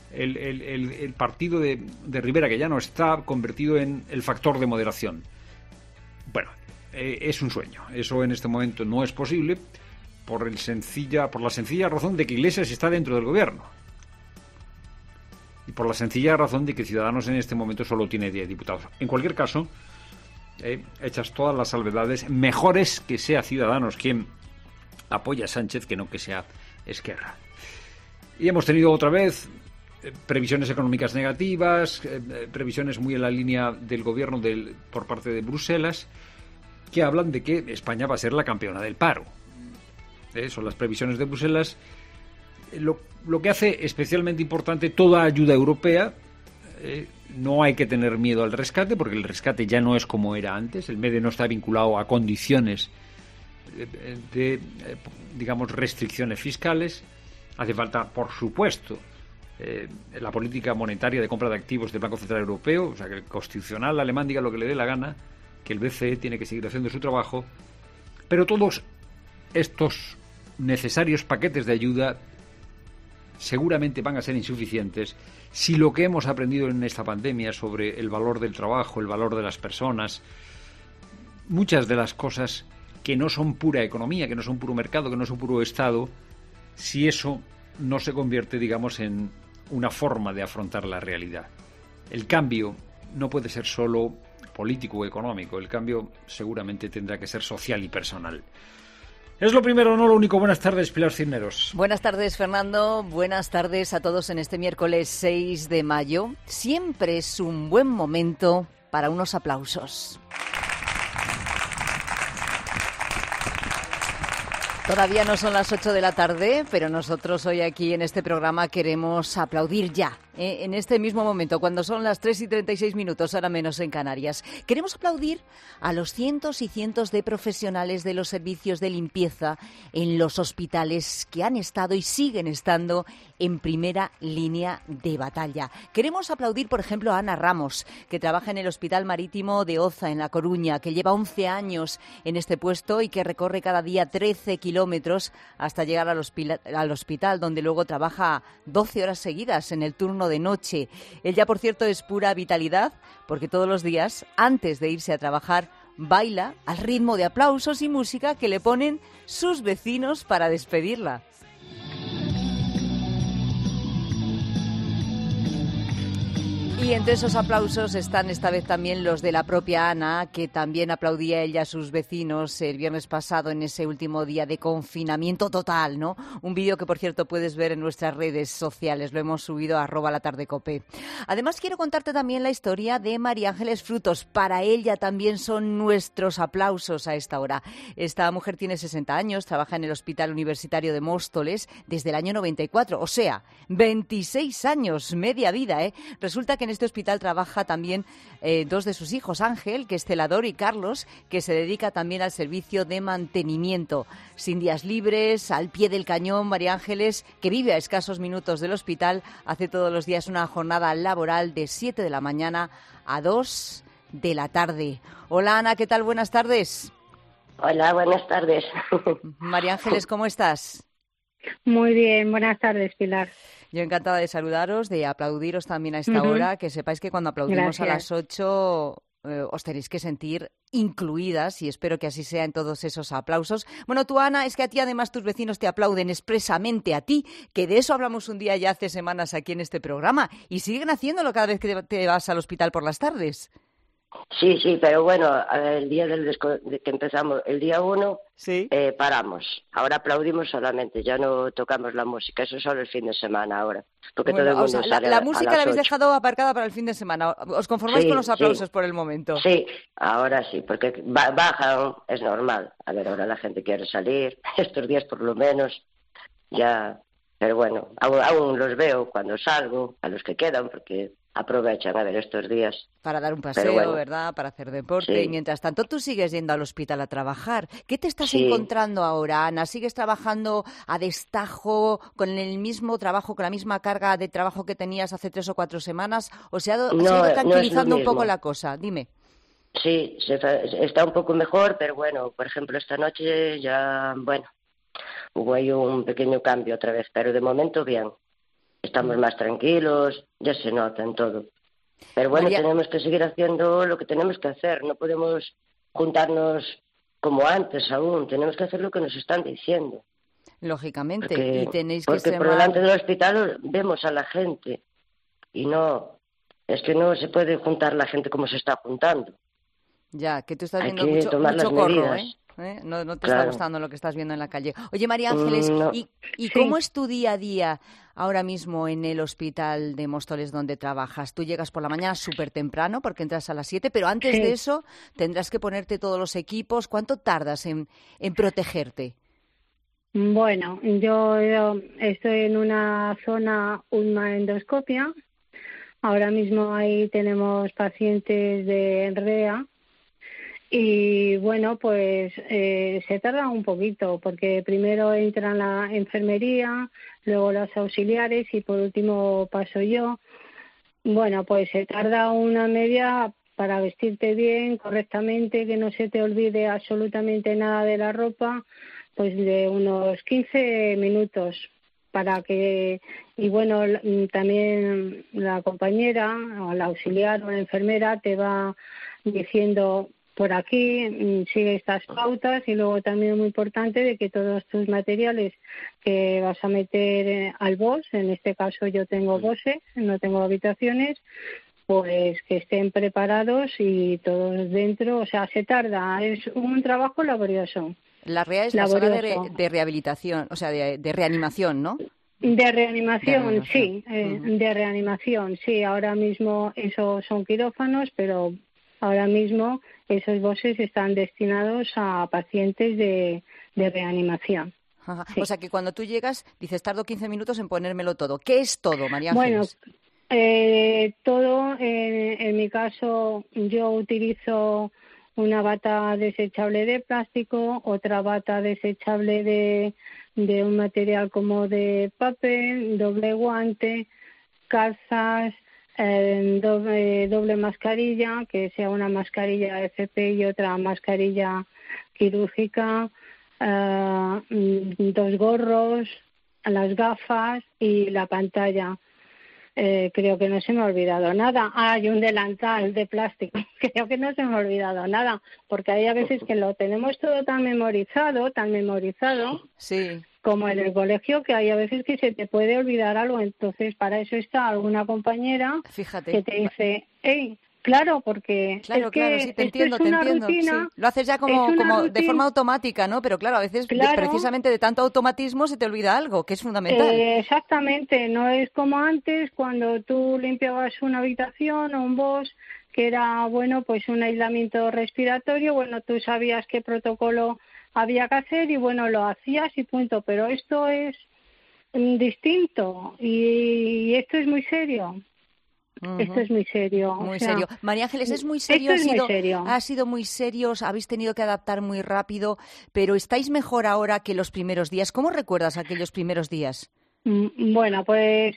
el partido de Rivera, que ya no está, convertido en el factor de moderación. Bueno, es un sueño. Eso en este momento no es posible por la sencilla razón de que Iglesias está dentro del gobierno. Y por la sencilla razón de que Ciudadanos en este momento solo tiene 10 diputados. En cualquier caso, hechas todas las salvedades, mejor es que sea Ciudadanos quien apoya a Sánchez que no que sea Esquerra. Y hemos tenido otra vez previsiones económicas negativas, previsiones muy en la línea del gobierno por parte de Bruselas, que hablan de que España va a ser la campeona del paro. Son las previsiones de Bruselas. Lo que hace especialmente importante toda ayuda europea. No hay que tener miedo al rescate, porque el rescate ya no es como era antes. El MEDE no está vinculado a condiciones de digamos, restricciones fiscales. Hace falta, por supuesto, la política monetaria de compra de activos del Banco Central Europeo, o sea, que el constitucional alemán diga lo que le dé la gana, que el BCE tiene que seguir haciendo su trabajo, pero todos estos necesarios paquetes de ayuda seguramente van a ser insuficientes si lo que hemos aprendido en esta pandemia sobre el valor del trabajo, el valor de las personas, muchas de las cosas que no son pura economía, que no son puro mercado, que no son puro Estado, si eso no se convierte, digamos, en una forma de afrontar la realidad. El cambio no puede ser solo político o económico, el cambio seguramente tendrá que ser social y personal. Es lo primero, no lo único. Buenas tardes, Pilar Cisneros. Buenas tardes, Fernando. Buenas tardes a todos en este miércoles 6 de mayo. Siempre es un buen momento para unos aplausos. Todavía no son las 8 de la tarde, pero nosotros hoy aquí en este programa queremos aplaudir ya, en este mismo momento, cuando son las 3:36, ahora menos en Canarias. Queremos aplaudir a los cientos y cientos de profesionales de los servicios de limpieza en los hospitales que han estado y siguen estando en primera línea de batalla. Queremos aplaudir, por ejemplo, a Ana Ramos, que trabaja en el Hospital Marítimo de Oza, en La Coruña, que lleva 11 años en este puesto y que recorre cada día 13 kilómetros hasta llegar al hospital, donde luego trabaja 12 horas seguidas en el turno de noche. Ella, por cierto, es pura vitalidad, porque todos los días, antes de irse a trabajar, baila al ritmo de aplausos y música que le ponen sus vecinos para despedirla. Y entre esos aplausos están esta vez también los de la propia Ana, que también aplaudía ella a sus vecinos el viernes pasado en ese último día de confinamiento total, ¿no? Un vídeo que, por cierto, puedes ver en nuestras redes sociales. Lo hemos subido a @latardecope. Además, quiero contarte también la historia de María Ángeles Frutos. Para ella también son nuestros aplausos a esta hora. Esta mujer tiene 60 años, trabaja en el Hospital Universitario de Móstoles desde el año 94. O sea, 26 años, media vida, ¿eh? Resulta que en este hospital trabaja también dos de sus hijos, Ángel, que es celador, y Carlos, que se dedica también al servicio de mantenimiento. Sin días libres, al pie del cañón, María Ángeles, que vive a escasos minutos del hospital, hace todos los días una jornada laboral de 7 de la mañana a 2 de la tarde. Hola, Ana, ¿qué tal? Buenas tardes. Hola, buenas tardes. María Ángeles, ¿cómo estás? Muy bien, buenas tardes, Pilar. Yo encantada de saludaros, de aplaudiros también a esta hora, que sepáis que cuando aplaudimos a las 8 os tenéis que sentir incluidas y espero que así sea en todos esos aplausos. Bueno, tú, Ana, es que a ti además tus vecinos te aplauden expresamente a ti, que de eso hablamos un día ya hace semanas aquí en este programa y siguen haciéndolo cada vez que te vas al hospital por las tardes. Sí, pero bueno, el día de que empezamos, el día 1, ¿sí? Paramos. Ahora aplaudimos solamente, ya no tocamos la música, eso es solo el fin de semana ahora. Porque Bueno, todo el mundo sale la música a las la habéis 8. dejado aparcada para el fin de semana. ¿Os conformáis con los aplausos por el momento? Sí, ahora sí, porque bajan, es normal. A ver, ahora la gente quiere salir, estos días por lo menos, ya. Pero bueno, aún los veo cuando salgo, a los que quedan, porque aprovechan a ver estos días. Para dar un paseo, bueno, ¿verdad? Para hacer deporte. sí. Y mientras tanto, tú sigues yendo al hospital a trabajar. ¿Qué te estás Sí. encontrando ahora, Ana? ¿Sigues trabajando a destajo, con el mismo trabajo, con la misma carga de trabajo que tenías hace 3 o 4 semanas? ¿O se ha ido tranquilizando un poco la cosa? Dime. Sí, está un poco mejor, pero bueno, por ejemplo, esta noche ya, bueno, hubo ahí un pequeño cambio otra vez, pero de momento bien. estamos más tranquilos, ya se nota en todo. Pero bueno, María... tenemos que seguir haciendo lo que tenemos que hacer, no podemos juntarnos como antes aún, tenemos que hacer lo que nos están diciendo. Lógicamente, Porque, y tenéis que porque por delante del hospital vemos a la gente y no, es que no se puede juntar la gente como se está juntando. Ya, que tú estás Hay viendo que mucho tomar las corro, medidas. No te Claro. está gustando lo que estás viendo en la calle. Oye, María Ángeles, No. ¿y Sí. cómo es tu día a día ahora mismo en el hospital de Móstoles donde trabajas? Tú llegas por la mañana súper temprano porque entras a las 7, pero antes Sí. de eso tendrás que ponerte todos los equipos. ¿Cuánto tardas en protegerte? Bueno, yo estoy en una zona endoscopia. Ahora mismo ahí tenemos pacientes de REA. Y bueno, pues se tarda un poquito porque primero entra la enfermería, luego las auxiliares y por último paso yo. Bueno, pues se tarda una media para vestirte bien, correctamente, que no se te olvide absolutamente nada de la ropa, pues de unos 15 minutos para que, y bueno, también la compañera o la auxiliar o la enfermera te va diciendo por aquí, sigue estas pautas y luego también muy importante de que todos tus materiales que vas a meter al BOS, en este caso yo tengo BOSes, no tengo habitaciones, pues que estén preparados y todos dentro, o sea, se tarda, es un trabajo laborioso. La REA es la sala de rehabilitación, o sea, de reanimación, ¿no? De reanimación, sí, de reanimación, sí, ahora mismo esos son quirófanos, pero ahora mismo esos BOSes están destinados a pacientes de reanimación. Ajá. Sí. O sea que cuando tú llegas, dices, tardo 15 minutos en ponérmelo todo. ¿Qué es todo, María Ángeles? Bueno, todo, en mi caso, yo utilizo una bata desechable de plástico, otra bata desechable de un material como de papel, doble guante, calzas, doble mascarilla, que sea una mascarilla FP y otra mascarilla quirúrgica, 2 gorros, las gafas y la pantalla. Creo que no se me ha olvidado nada. Hay un delantal de plástico. Creo que no se me ha olvidado nada, porque hay a veces que lo tenemos todo tan memorizado, sí, como en el colegio, que hay a veces que se te puede olvidar algo. Entonces, para eso está alguna compañera que te dice, hey, claro, porque claro, es que claro, sí, te entiendo, es una rutina, sí. Lo haces ya como de forma automática, ¿no? Pero claro, a veces precisamente de tanto automatismo se te olvida algo, que es fundamental. Exactamente, no es como antes cuando tú limpiabas una habitación o un BOS, que era, bueno, pues un aislamiento respiratorio, bueno, tú sabías qué protocolo había que hacer y bueno, lo hacías y punto, pero esto es distinto y esto es muy serio. Esto es muy serio. Muy serio. María Ángeles, es muy serio. Esto es muy serio. Ha sido muy serio, habéis tenido que adaptar muy rápido, pero ¿estáis mejor ahora que los primeros días? ¿Cómo recuerdas aquellos primeros días? Bueno, pues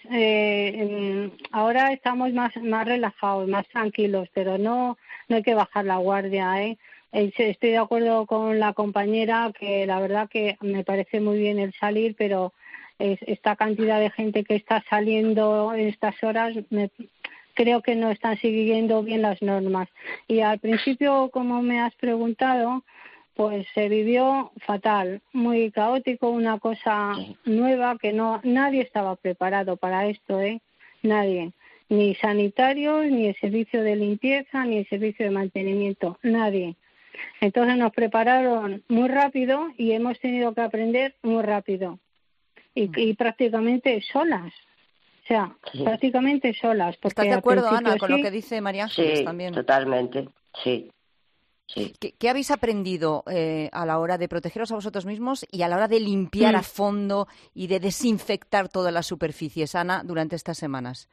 ahora estamos más relajados, más tranquilos, pero no hay que bajar la guardia, ¿eh? Estoy de acuerdo con la compañera que la verdad que me parece muy bien el salir, pero esta cantidad de gente que está saliendo en estas horas creo que no están siguiendo bien las normas. Y al principio, como me has preguntado, pues se vivió fatal, muy caótico, una cosa nueva que nadie estaba preparado para esto, nadie, ni sanitarios, ni el servicio de limpieza, ni el servicio de mantenimiento, nadie. Entonces nos prepararon muy rápido y hemos tenido que aprender muy rápido y prácticamente solas. O sea, prácticamente solas. Porque ¿estás de acuerdo, Ana, con lo que dice María Ángeles también? Sí, totalmente, sí. ¿Qué habéis aprendido a la hora de protegeros a vosotros mismos y a la hora de limpiar a fondo y de desinfectar todas las superficies, Ana, durante estas semanas?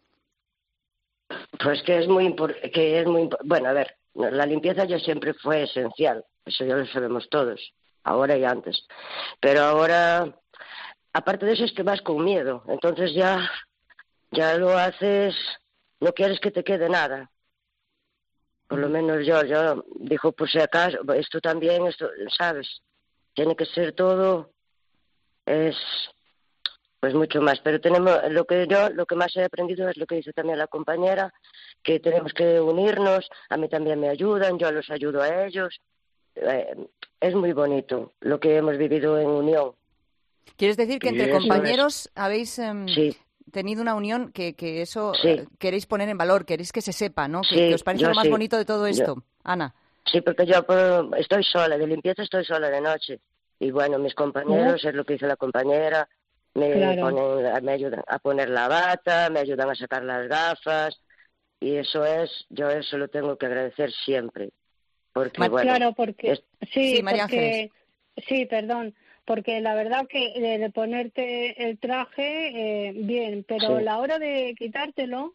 Pues que es muy importante. Bueno, a ver, la limpieza ya siempre fue esencial, eso ya lo sabemos todos, ahora y antes. Pero ahora, aparte de eso, es que vas con miedo, entonces ya lo haces, no quieres que te quede nada. Por lo menos yo digo, por si acaso, esto también, ¿sabes? Tiene que ser todo, pues mucho más. Pero tenemos lo que más he aprendido es lo que dice también la compañera, que tenemos que unirnos. A mí también me ayudan, yo los ayudo a ellos. Es muy bonito lo que hemos vivido en unión. ¿Quieres decir que entre compañeros habéis tenido una unión que eso queréis poner en valor, queréis que se sepa, ¿no? Que os parece lo más bonito de todo esto, Ana. Sí, porque yo estoy sola, de limpieza estoy sola de noche. Y bueno, mis compañeros, es lo que dice la compañera, me ayudan a poner la bata, me ayudan a sacar las gafas. Y yo eso lo tengo que agradecer siempre. Porque, claro, porque... María Ángeles. Sí, perdón. Porque la verdad que de ponerte el traje, bien, pero la hora de quitártelo,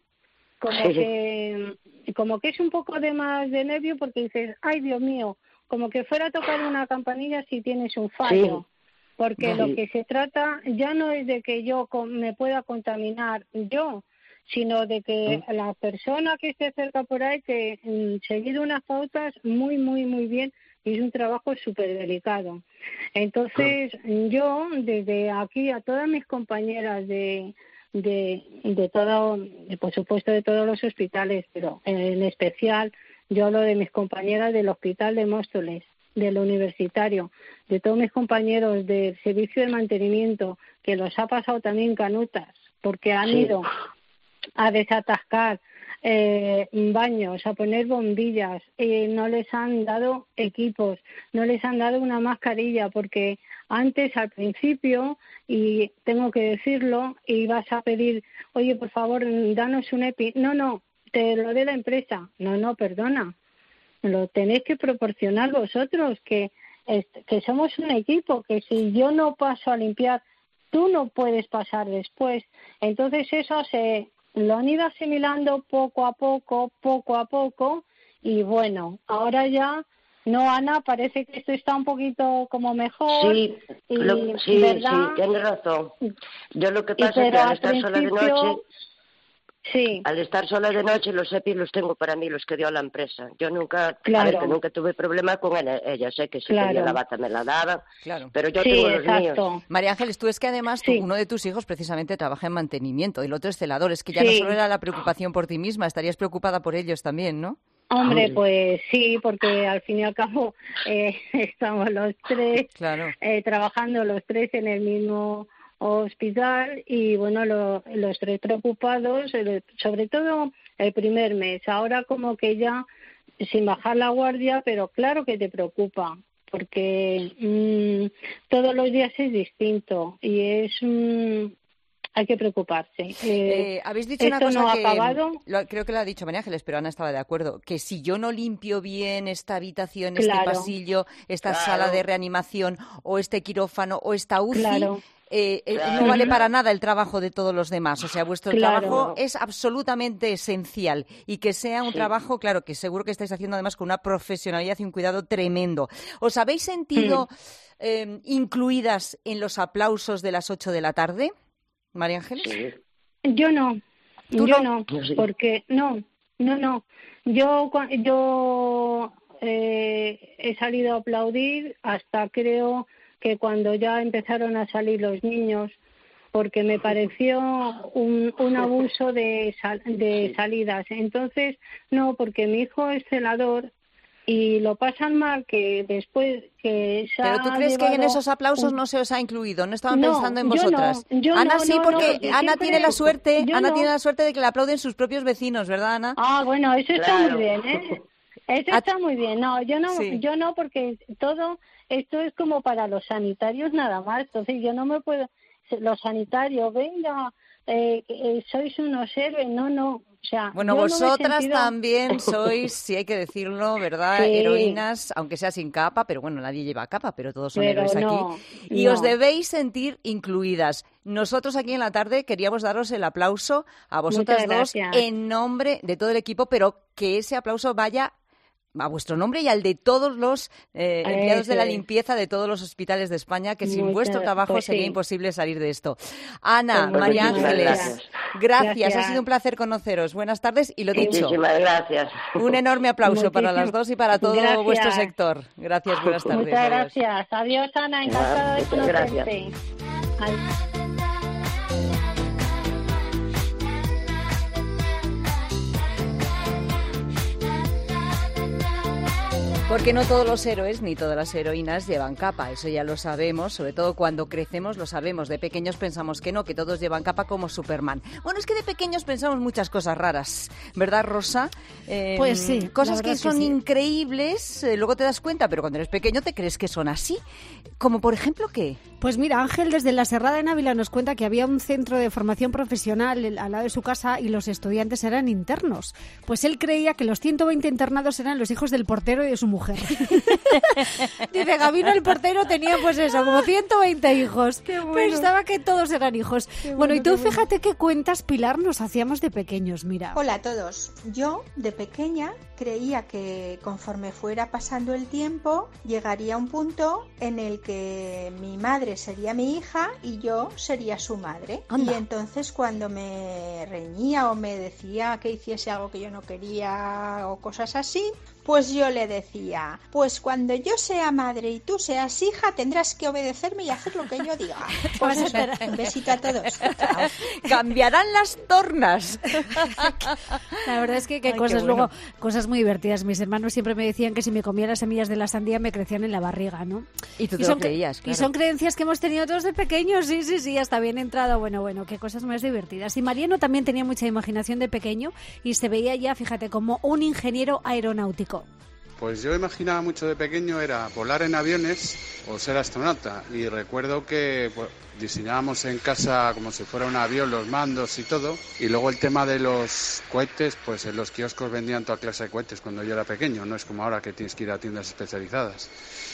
como que es un poco de más de nervio porque dices, ay Dios mío, como que fuera a tocar una campanilla si tienes un fallo. Porque lo que se trata ya no es de que yo me pueda contaminar yo, sino de que la persona que esté cerca por ahí que seguir unas pautas muy, muy, muy bien. Y es un trabajo súper delicado. Entonces, yo desde aquí a todas mis compañeras de todo, por supuesto de todos los hospitales, pero en especial yo hablo de mis compañeras del Hospital de Móstoles, del Universitario, de todos mis compañeros del Servicio de Mantenimiento, que los ha pasado también canutas, porque han ido a desatascar baños, a poner bombillas, no les han dado equipos, no les han dado una mascarilla, porque antes, al principio, y tengo que decirlo, ibas a pedir, oye, por favor, danos un EPI. No, te lo dé la empresa. No, perdona, lo tenéis que proporcionar vosotros, que somos un equipo, que si yo no paso a limpiar, tú no puedes pasar después. Entonces eso lo han ido asimilando poco a poco, y bueno, ahora ya, no, Ana, parece que esto está un poquito como mejor. Sí, ¿verdad? tienes razón. Yo lo que pasa es que al estar sola de noche, al estar sola de noche, los EPIs los tengo para mí, los que dio la empresa. Yo nunca tuve problema con ella, sé que si tenía la bata me la daban, pero yo tengo los míos. María Ángeles, tú es que además uno de tus hijos precisamente trabaja en mantenimiento, el otro es celador, es que ya no solo era la preocupación por ti misma, estarías preocupada por ellos también, ¿no? Hombre, pues sí, porque al fin y al cabo estamos los tres trabajando los tres en el mismo hospital y bueno, los tres preocupados, sobre todo el primer mes. Ahora como que ya sin bajar la guardia, pero claro que te preocupa, porque todos los días es distinto y hay que preocuparse. Habéis dicho una cosa que creo que lo ha dicho María Ángeles, pero Ana estaba de acuerdo, que si yo no limpio bien esta habitación, este pasillo, esta sala de reanimación o este quirófano o esta UCI, no vale para nada el trabajo de todos los demás. O sea, vuestro trabajo es absolutamente esencial y que sea un trabajo, claro, que seguro que estáis haciendo además con una profesionalidad y un cuidado tremendo. ¿Os habéis sentido incluidas en los aplausos de las 8 de la tarde? María Ángeles. Yo no, porque no. Yo he salido a aplaudir hasta creo que cuando ya empezaron a salir los niños, porque me pareció un abuso de salidas. Entonces, no, porque mi hijo es celador y lo pasan mal, que después que se ¿Pero tú crees que en esos aplausos no se os ha incluido? ¿No estaban pensando en vosotras? Ana sí, porque Ana tiene la suerte, tiene la suerte de que le aplauden sus propios vecinos, ¿verdad, Ana? Ah, bueno, eso está muy bien, ¿eh? Eso está muy bien. No, yo no, porque todo esto es como para los sanitarios nada más. Entonces yo no me puedo... Los sanitarios, venga, sois unos héroes, no. O sea, bueno, vosotras también sois, si hay que decirlo, ¿verdad? Heroínas, aunque sea sin capa, pero bueno, nadie lleva capa, pero todos son héroes aquí. Y os debéis sentir incluidas. Nosotros aquí en la tarde queríamos daros el aplauso a vosotras dos en nombre de todo el equipo, pero que ese aplauso vaya a vuestro nombre y al de todos los empleados de la limpieza de todos los hospitales de España, que sin vuestro trabajo sería imposible salir de esto. Ana, María Ángeles, gracias. Ha sido un placer conoceros. Buenas tardes y lo dicho. Muchísimas gracias. Un enorme aplauso para las dos y para todo vuestro sector. Gracias, buenas tardes. Muchas gracias. Adiós, Ana, encantada de conocerte. Gracias. Porque no todos los héroes ni todas las heroínas llevan capa, eso ya lo sabemos, sobre todo cuando crecemos lo sabemos. De pequeños pensamos que no, que todos llevan capa como Superman. Bueno, es que de pequeños pensamos muchas cosas raras, ¿verdad, Rosa? Pues sí. Cosas que son increíbles, luego te das cuenta, pero cuando eres pequeño te crees que son así. Como por ejemplo, ¿qué? Pues mira, Ángel desde la Serrada de Ávila nos cuenta que había un centro de formación profesional al lado de su casa y los estudiantes eran internos. Pues él creía que los 120 internados eran los hijos del portero y de su mujer. Dice, Gabino el portero tenía pues eso, como 120 hijos. Qué bueno. Pensaba que todos eran hijos. Bueno, y tú fíjate qué cuentas, Pilar, nos hacíamos de pequeños, mira. Hola a todos. Yo, de pequeña, creía que conforme fuera pasando el tiempo, llegaría un punto en el que mi madre sería mi hija y yo sería su madre. Anda. Y entonces cuando me reñía o me decía que hiciese algo que yo no quería o cosas así, pues yo le decía, pues cuando yo sea madre y tú seas hija, tendrás que obedecerme y hacer lo que yo diga. Pues eso, un besito a todos. Chao. Cambiarán las tornas. La verdad es que Ay, cosas qué bueno. luego, cosas muy divertidas. Mis hermanos siempre me decían que si me comía las semillas de la sandía me crecían en la barriga, ¿no? Y tú te son lo creías, claro. Y son creencias que hemos tenido todos de pequeños, sí, hasta bien entrado. Bueno, qué cosas más divertidas. Y Mariano también tenía mucha imaginación de pequeño y se veía ya, fíjate, como un ingeniero aeronáutico. Pues yo imaginaba mucho de pequeño era volar en aviones o ser astronauta, y recuerdo que pues, diseñábamos en casa como si fuera un avión los mandos y todo, y luego el tema de los cohetes, pues en los kioscos vendían toda clase de cohetes cuando yo era pequeño, no es como ahora que tienes que ir a tiendas especializadas.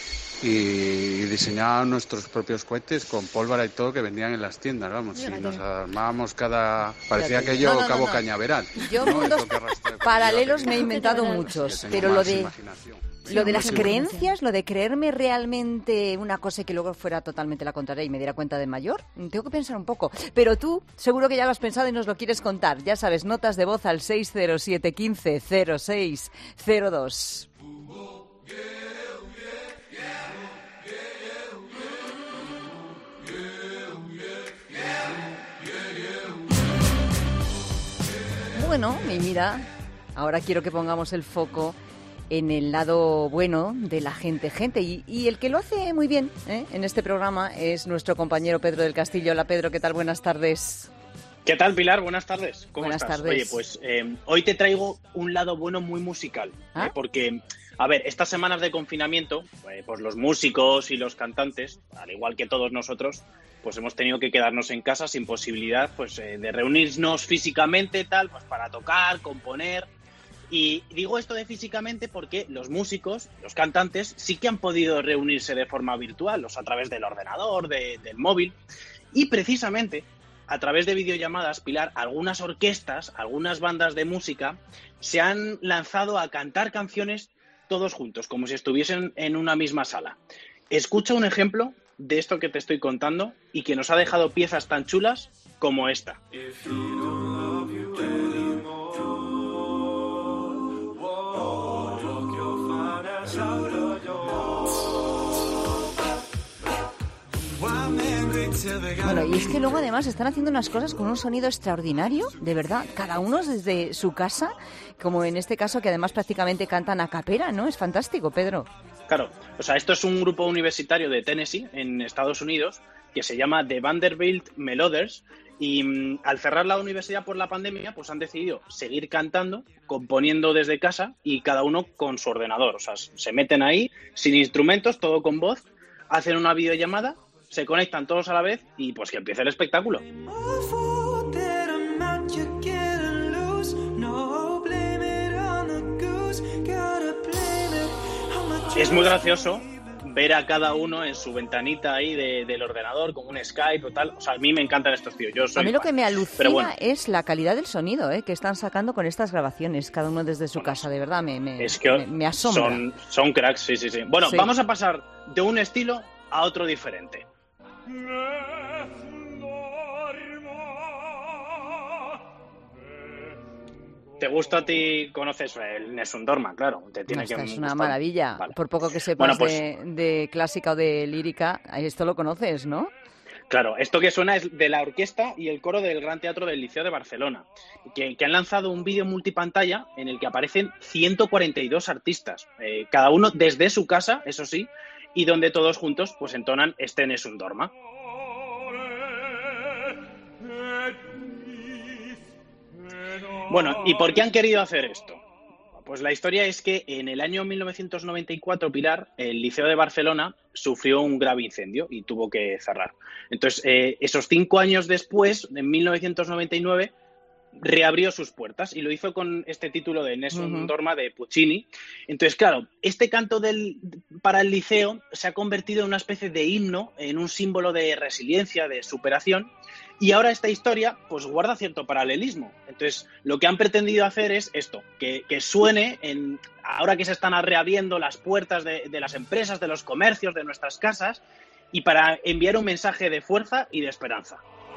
Y diseñábamos nuestros propios cohetes con pólvora y todo que vendían en las tiendas, vamos, y nos armábamos parecía que yo cabo cañaveral. Yo ¿no? mundos paralelos me he inventado muchos, pero lo de las creencias, lo de creerme realmente una cosa y que luego fuera totalmente la contraria y me diera cuenta de mayor, tengo que pensar un poco. Pero tú seguro que ya lo has pensado y nos lo quieres contar. Ya sabes, notas de voz al 607 15 06 02. Bueno, y mira, ahora quiero que pongamos el foco en el lado bueno de la gente. Y el que lo hace muy bien en este programa es nuestro compañero Pedro del Castillo. Hola Pedro, ¿qué tal? Buenas tardes. ¿Qué tal, Pilar? Buenas tardes. ¿Cómo Buenas estás? tardes. Oye, pues hoy te traigo un lado bueno muy musical. Porque, a ver, estas semanas de confinamiento, pues los músicos y los cantantes, al igual que todos nosotros, pues hemos tenido que quedarnos en casa sin posibilidad pues de reunirnos físicamente, tal, pues para tocar, componer. Y digo esto de físicamente porque los músicos, los cantantes, sí que han podido reunirse de forma virtual, o sea, a través del ordenador, del móvil. Y precisamente, a través de videollamadas, Pilar, algunas orquestas, algunas bandas de música se han lanzado a cantar canciones todos juntos, como si estuviesen en una misma sala. Escucha un ejemplo de esto que te estoy contando y que nos ha dejado piezas tan chulas como esta. Bueno, y es que luego además están haciendo unas cosas con un sonido extraordinario, de verdad, cada uno desde su casa, como en este caso que además prácticamente cantan a capela, ¿no? Es fantástico, Pedro. Claro, o sea, esto es un grupo universitario de Tennessee, en Estados Unidos, que se llama The Vanderbilt Meloders, y al cerrar la universidad por la pandemia, pues han decidido seguir cantando, componiendo desde casa y cada uno con su ordenador. O sea, se meten ahí, sin instrumentos, todo con voz, hacen una videollamada, se conectan todos a la vez y pues que empiece el espectáculo. Es muy gracioso ver a cada uno en su ventanita ahí del ordenador, con un Skype o tal. O sea, a mí me encantan estos tíos. Yo soy a mí lo fan. que me alucina bueno, es la calidad del sonido que están sacando con estas grabaciones, cada uno desde su casa, de verdad, me asombra. Son cracks, sí. Bueno, Sí. vamos a pasar de un estilo a otro diferente. ¿Te gusta a ti? ¿Conoces el Nessun Dorma? Claro, te tiene que Esta es gustar. una maravilla. Vale. Por poco que sepas Bueno, pues, de clásica o de lírica, esto lo conoces, ¿no? Claro, esto que suena es de la orquesta y el coro del Gran Teatro del Liceo de Barcelona, que han lanzado un vídeo multipantalla en el que aparecen 142 artistas, cada uno desde su casa, eso sí, y donde todos juntos pues entonan este Nessun Dorma. Bueno, ¿y por qué han querido hacer esto? Pues la historia es que en el año 1994, Pilar, el Liceo de Barcelona sufrió un grave incendio y tuvo que cerrar. Entonces, esos 5 años después, en 1999, reabrió sus puertas y lo hizo con este título de Nessun Dorma de Puccini. Entonces, claro, este canto para el liceo se ha convertido en una especie de himno, en un símbolo de resiliencia, de superación, y ahora esta historia pues guarda cierto paralelismo. Entonces, lo que han pretendido hacer es esto, que suene ahora que se están reabriendo las puertas de las empresas, de los comercios, de nuestras casas, y para enviar un mensaje de fuerza y de esperanza.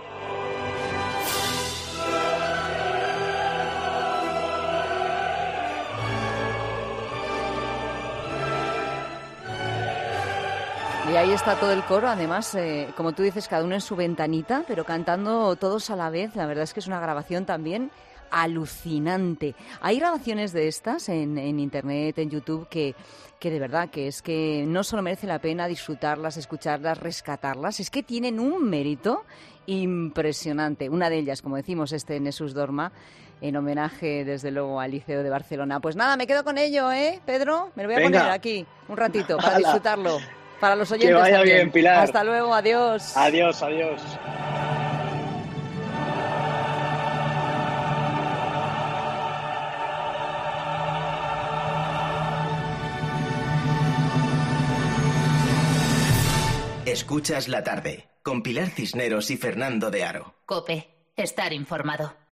Y ahí está todo el coro, además, como tú dices, cada uno en su ventanita, pero cantando todos a la vez. La verdad es que es una grabación también alucinante. Hay grabaciones de estas en Internet, en YouTube, que de verdad que es que no solo merece la pena disfrutarlas, escucharlas, rescatarlas, es que tienen un mérito impresionante. Una de ellas, como decimos, Nessun Dorma, en homenaje, desde luego, al Liceo de Barcelona. Pues nada, me quedo con ello, Pedro? Me lo voy a poner aquí un ratito para disfrutarlo. Para los oyentes. Que vaya también. bien, Pilar. Hasta luego, adiós. Adiós, adiós. Escuchas la tarde con Pilar Cisneros y Fernando de Aro. COPE, estar informado.